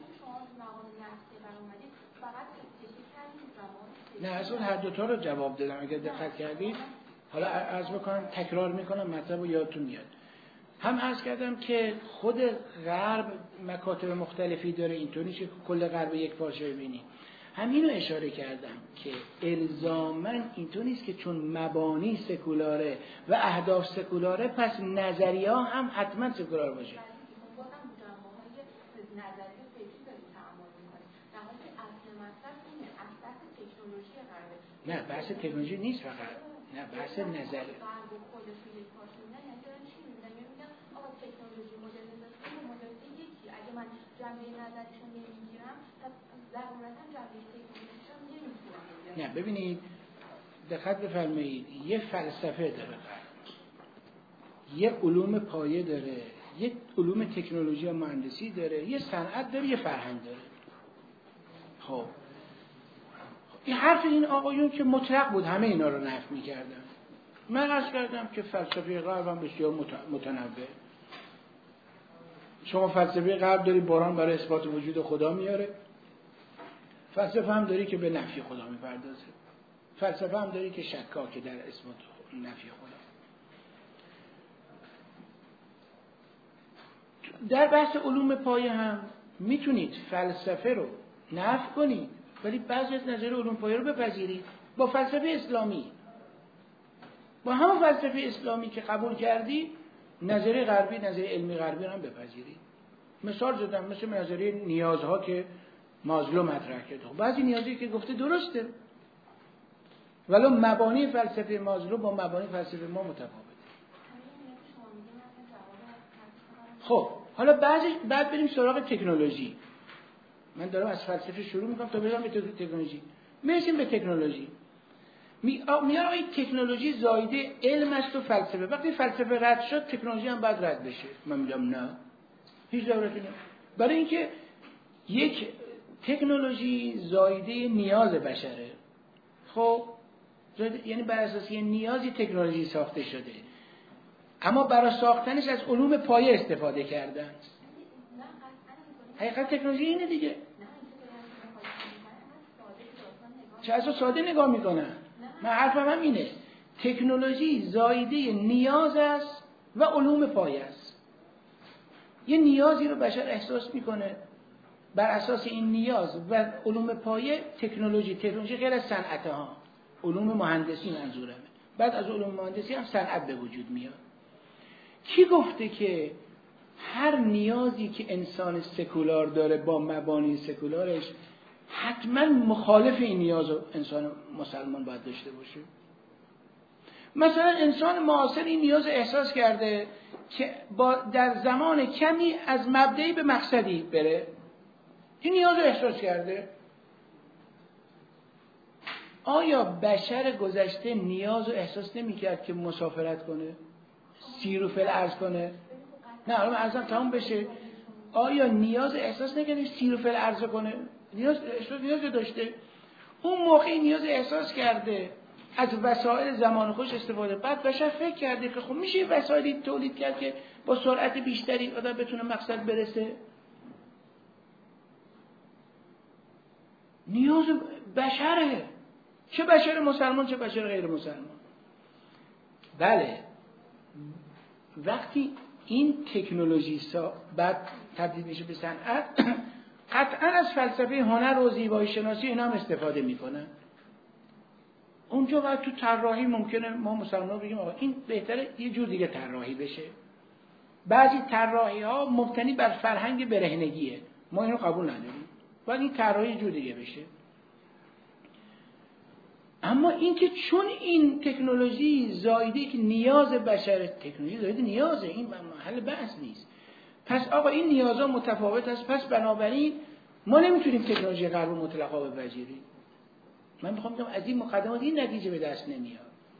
Speaker 1: نه اصلا هر دوتا رو جواب دادم اگر دقت کردید. حالا عرض بکنم، تکرار میکنم مطلب رو یادتون میاد. هم عرض کردم که خود غرب مکاتب مختلفی داره، اینطوری که کل غرب یک پارچه ببینی. همینو اشاره کردم که الزاماً اینطور نیست که چون مبانی سکولاره و اهداف سکولاره پس نظریه ها هم حتما سکولار باشه. نه بحث تکنولوژی نیست فقط، نه بحث نظر. نه ببینید، دقت بفرمایید، یه فلسفه داره، یه علوم پایه داره، یه علوم تکنولوژی و مهندسی داره، یه صنعت داره، یه فرهنگ داره. خب این حرف این آقایون که مطلق بود همه اینا رو نفی می‌کردن. من عرض کردم که فلسفه غرب هم بسیار متنوع. شما فلسفه غرب داری باران برای اثبات وجود خدا میاره، فلسفه هم داری که به نفی خدا میپردازه، فلسفه هم داری که شکاکه در اثبات نفی خدا. در بحث علوم پایه هم میتونید فلسفه رو نفی کنید ولی بعضی از نظریه علوم پایه رو بپذیرید. با فلسفه اسلامی، با همون فلسفه اسلامی که قبول کردی، نظریه غربی، نظریه علمی غربی رو هم بپذیرید. مثال زدم مثل نظریه نیازها که مازلو مطرح کرده. بعضی نیازی که گفته درسته، ولی مبانی فلسفه مازلو با مبانی فلسفه ما متفاوته. خب حالا بعضی بعد بریم سراغ تکنولوژی. من دارم از فلسفه شروع میکنم تا برم به تکنولوژی. میرسیم به تکنولوژی. میگم این تکنولوژی زایده علم است و فلسفه. وقتی فلسفه رد شد تکنولوژی هم باید رد بشه. من میگم نه، هیچ ضرورتی نیست. برای اینکه یک تکنولوژی زایده نیاز بشره. خب یعنی بر اساس یه نیازی تکنولوژی ساخته شده، اما برای ساختنش از علوم پایه استفاده کردن. حقیقت تکنولوژی اینه دیگه. چه اصلا ساده نگاه میکنن. من حرفم هم اینه، تکنولوژی زایده نیاز است و علوم پایه است. یه نیازی رو بشر احساس میکنه، بر اساس این نیاز و علوم پایه تکنولوژی تکنولوژی غیر از صنعت ها، علوم مهندسی منظورمه. بعد از علوم مهندسی هم صنعت به وجود میاد. کی گفته که هر نیازی که انسان سکولار داره با مبانی سکولارش حتما مخالف این نیاز انسان مسلمان باید داشته باشه؟ مثلا انسان معاصر این نیاز احساس کرده که با در زمان کمی از مبدئی به مقصدی بره، این نیاز احساس کرده. آیا بشر گذشته نیاز احساس نمی کرد که مسافرت کنه، سیر و فل ارز کنه؟ نه الان ارزم تمام بشه. آیا نیاز احساس نکرد سیر و فل ارز کنه؟ نیاز احساس نیاز داشته. اون موقع نیاز احساس کرده از وسایل زمان خوش استفاده. بعد بشر فکر کرده که خب میشه وسایلی تولید کرد که با سرعت بیشتری آدم بتونه مقصد برسه. نیاز بشره، چه بشر مسلمان چه بشر غیر مسلمان. بله وقتی این تکنولوژی سا بعد تبدیل میشه به صنعت، قطعا از فلسفه هنر و زیبایی شناسی اینا هم استفاده میکنن. اونجا بعد تو طراحی ممکنه ما مسلمان بگیم آقا این بهتره یه جور دیگه طراحی بشه. بعضی طراحی ها مبتنی بر فرهنگ برهنگیه، ما اینو قبول نداریم، باید این طراحی یه جور دیگه بشه. اما اینکه چون این تکنولوژی زایده که نیاز بشر، تکنولوژی زایده نیازه، این محل بحث نیست. پس آقا این نیازها متفاوت است، پس بنابراین ما نمیتونیم تکنولوژی غرب مطلقا بپذیریم. من میخوام بگم از این مقدمات این نتیجه به دست نمیاد.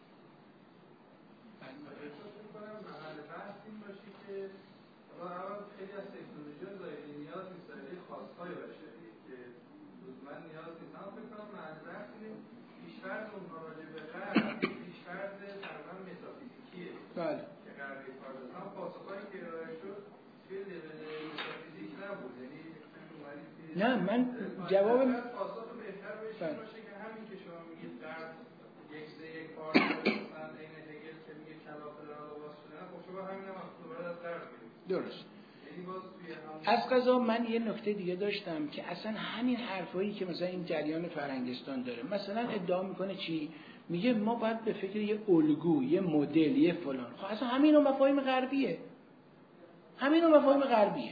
Speaker 2: خیلی از تکنولوژی زایده نیاز نیست، زایده خواستهای بشری که من نیاز نیست. من فکر کنم منظر اینه پیشفرض اونها راجع به غرب پیشفرض تقریبا متافیزیکیه.
Speaker 1: بله.
Speaker 2: که غربی کار داشت. هم پاسخهایی که ارائه شد توی لول متافیزیک نبود. یعنی
Speaker 1: نه من جواب
Speaker 2: پاسخ بهتر بشه باشه که همین که شما میگید غرب یک سه یک پارچه مثلا این هگل که میگه کلاف دارن لباس شدن، خب شما همین هم دوباره از غرب میگید.
Speaker 1: درست. از قضا من یه نکته دیگه داشتم که اصلا همین حرفایی که مثلا این جریان فرهنگستان داره، مثلا ادعا میکنه چی؟ میگه ما باید به فکر یه الگو، یه مدل، یه فلان. خب اصلا همین رو مفاهیم غربیه، همین رو مفاهیم غربیه.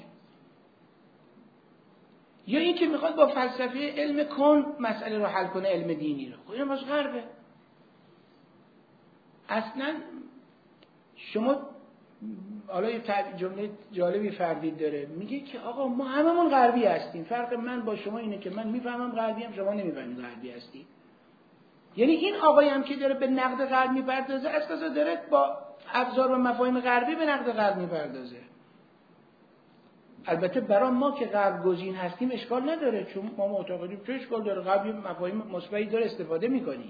Speaker 1: یا این که میخواد با فلسفه علم کن مسئله رو حل کنه، علم دینی رو، خب اینم از غربه. اصلا شما حالا یه جمله جالبی فردید داره، میگه که آقا ما هممون غربی هستیم، فرق من با شما اینه که من میفهمم غربی هم، شما نمیفهمید غربی هستی. یعنی این آقایی هم که داره به نقد غرب میپردازه، از قضا داره با ابزار و مفاهیم غربی به نقد غرب میپردازه. البته برای ما که غرب گزین هستیم اشکال نداره، چون ما معتقدیم چه اشکال داره، غرب مفاهیم مثبتی داره استفاده میکنی.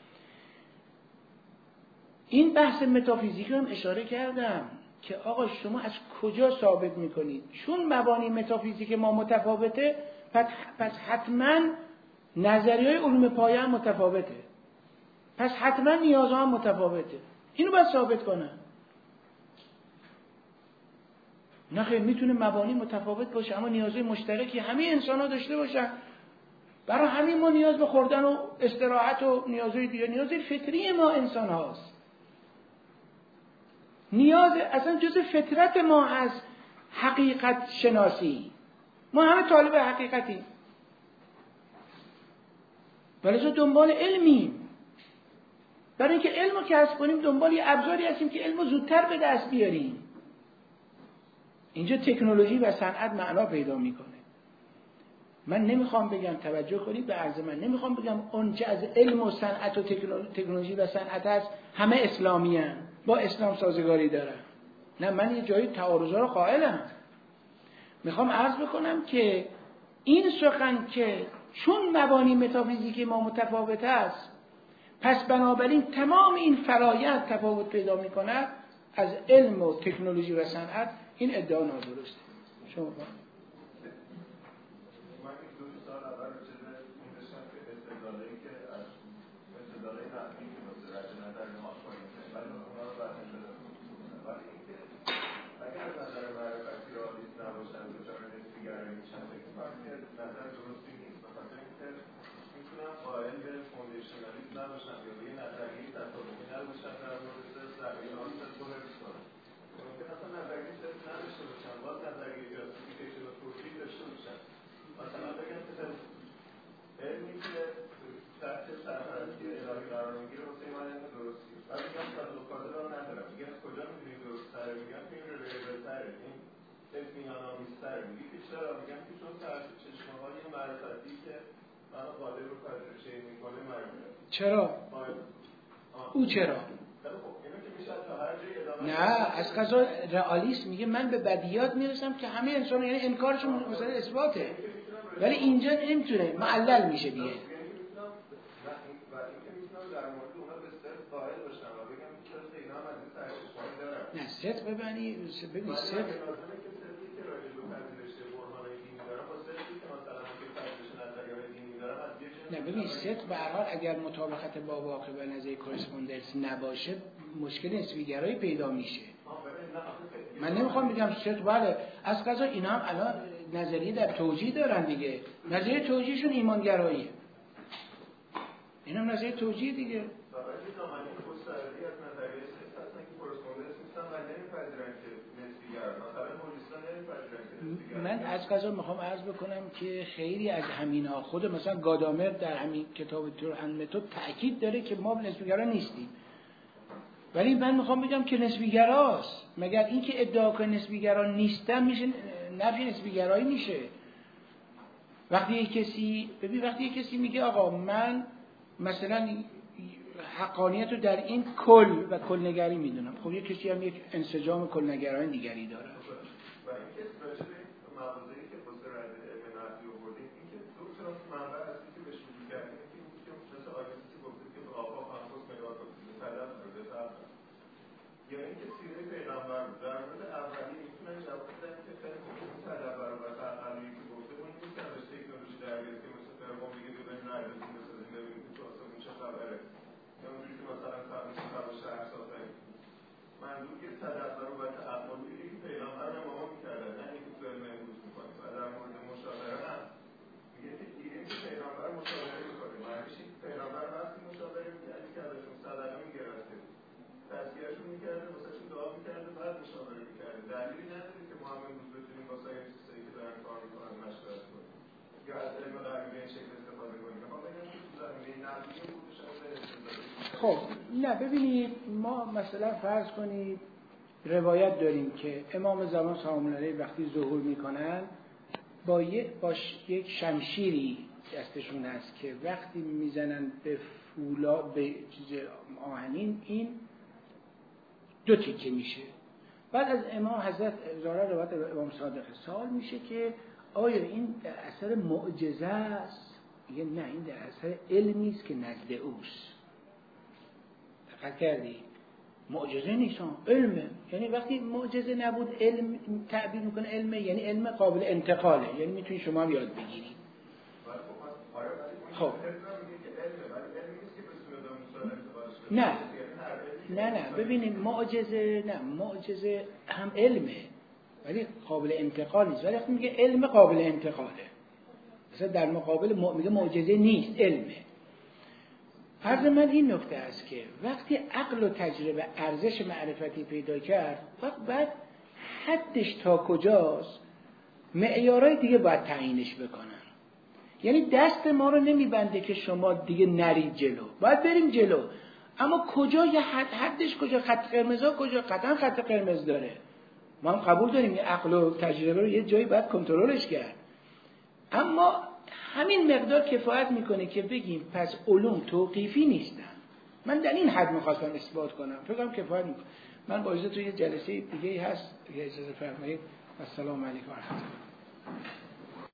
Speaker 1: این بحث متافیزیک رو هم اشاره کردم که آقا شما از کجا ثابت میکنید چون مبانی متافیزیک ما متفاوته پس حتما نظریه علوم پایه هم متفاوته، پس حتما نیازها هم متفاوته. اینو باید ثابت کنن. نه خیر، میتونه مبانی متفاوت باشه اما نیازهای مشترکی همه انسان ها داشته باشن. برای همین ما نیاز به خوردن و استراحت و نیازهای دیگه، نیازهای فطری ما انسان هاست. نیاز اصلا جز فطرت ما از حقیقت شناسی، ما همه طالب حقیقتیم، ولی دنبال علمیم. برای اینکه علم رو کسب کنیم دنبال یه ابزاری هستیم که علم رو زودتر به دست بیاریم. اینجا تکنولوژی و صنعت معنا پیدا میکنه. من نمیخوام بگم، توجه کنید به عرض من، نمیخوام بگم اونچه از علم و صنعت و تکنولوژی و صنعت هست همه اسلامی هستند، با اسلام سازگاری دارن. نه، من یه جایی تعارضا رو قائلم. میخوام عرض بکنم که این سخن که چون مبانی متافیزیکی ما متفاوت است پس بنابراین تمام این فرایند تفاوت پیدا میکند از علم و تکنولوژی و صنعت، این ادعا نادرسته. شما با
Speaker 3: سر میگی که چرا میگم که چون چشمه های معرفتی که من قادر رو پذیرش میکنه معرفت.
Speaker 1: چرا؟ او چرا؟ نه از قضا رئالیسم میگه من به بدیهیات میرسم که همه انسان، یعنی انکارشون مثلا اثباته، ولی اینجا نمیتونه معلل میشه دیگه. نه صدق ببینی ببین صدق نه ببین صدق به هر حال اگر مطابقت با واقع و نظریه کورسپوندنس نباشه مشکل نسبی‌گرایی پیدا میشه. من نمیخوام بگم صدق بله، از قضا اینا هم الان نظریه در توجیه دارن دیگه، نظریه توجیهشون ایمانگراییه، اینا هم نظریه توجیه دیگه. من از قضا میخوام عرض بکنم که خیلی از همینا خود مثلا گادامر در همین کتاب تور اند متد تأکید داره که ما نسبی‌گرا نیستیم، ولی من میخوام بگم که نسبی‌گراست. مگر اینکه ادعا کنه نسبی‌گرا نیستن میشه نفی نسبی‌گرایی میشه. وقتی یک کسی ببین وقتی یک کسی میگه آقا من مثلا حقانیت رو در این کل و کلنگری میدونم، خب یک کسی هم یک انسجام کلنگرای دیگری داره.
Speaker 3: یا اینکه سیره پیغمبر در مورد اولی میتونن جواب بدن که خیلی خوب این تدبر و تقلیدی که گفته اون نیستن بهش تکنولوژی در بیاد که مثل فرقون میگه ببین نردتون بسازیم ببینیم که تو آسمون چه خبره، یا اونجوری که مثلا فرقون خبر شهر ساختن. منظور که تدبر و تعقلی که پیغمبر رو امام میکردن، نه اینکه تو علم امروز میکنیم. و در مورد مشاوره هم میگه که دیگه که پیغمبر مشاوره میکنه، معنیش این پیغمبر وقتی مشاوره میکردی که ازشون صدقه میگرفته تذکیرشون میکرده، واسهشون دعا میکرده، بعد مشاوره میکرده. دلیلی نداره که ما هم امروز بتونیم واسه این چیزایی که دارن کار میکنن مشورت کنیم یا از علم غربی به این شکل استفاده کنیم. ما بگم که تو زمینه نظریه بودش از
Speaker 1: خب نه ببینید ما مثلا فرض کنید روایت داریم که امام زمان سلام الله علیه وقتی ظهور میکنن با یک باش یک شمشیری دستشون هست که وقتی میزنن به فولا به چیز آهنین این دو تیکه میشه. بعد از امام حضرت زاره روایت امام صادق سوال میشه که آیا این در اثر معجزه است؟ میگه نه این در اثر علمی است که نزد اوست. دقت کردی؟ معجزه نیست، علمه. یعنی وقتی معجزه نبود علم تعبیر میکنه علمه، یعنی علم قابل انتقاله، یعنی میتونی شما هم یاد بگیرید. خب نه نه نه ببینید معجزه نه معجزه هم علمه ولی قابل انتقال نیست. ولی وقتی میگه علم قابل انتقاله، مثلا در مقابل میگه معجزه نیست علمه. عرض من این نکته است که وقتی عقل و تجربه ارزش معرفتی پیدا کرد وقت بعد حدش تا کجاست معیارهای دیگه باید تعیینش بکنن. یعنی دست ما رو نمیبنده که شما دیگه نرید جلو، باید بریم جلو، اما کجا یه حد حدش کجا، خط قرمزا کجا، قطعا خط قرمز داره. ما هم قبول داریم یه عقل و تجربه رو یه جایی باید کنترلش کرد، اما همین مقدار کفایت میکنه که بگیم پس علوم توقیفی نیستن. من در این حد میخواستم اثبات کنم، فکر کنم کفایت میکنه. من با اجازه تو یه جلسه دیگه هست، اجازه فرمایید. السلام علیکم و رحمت الله.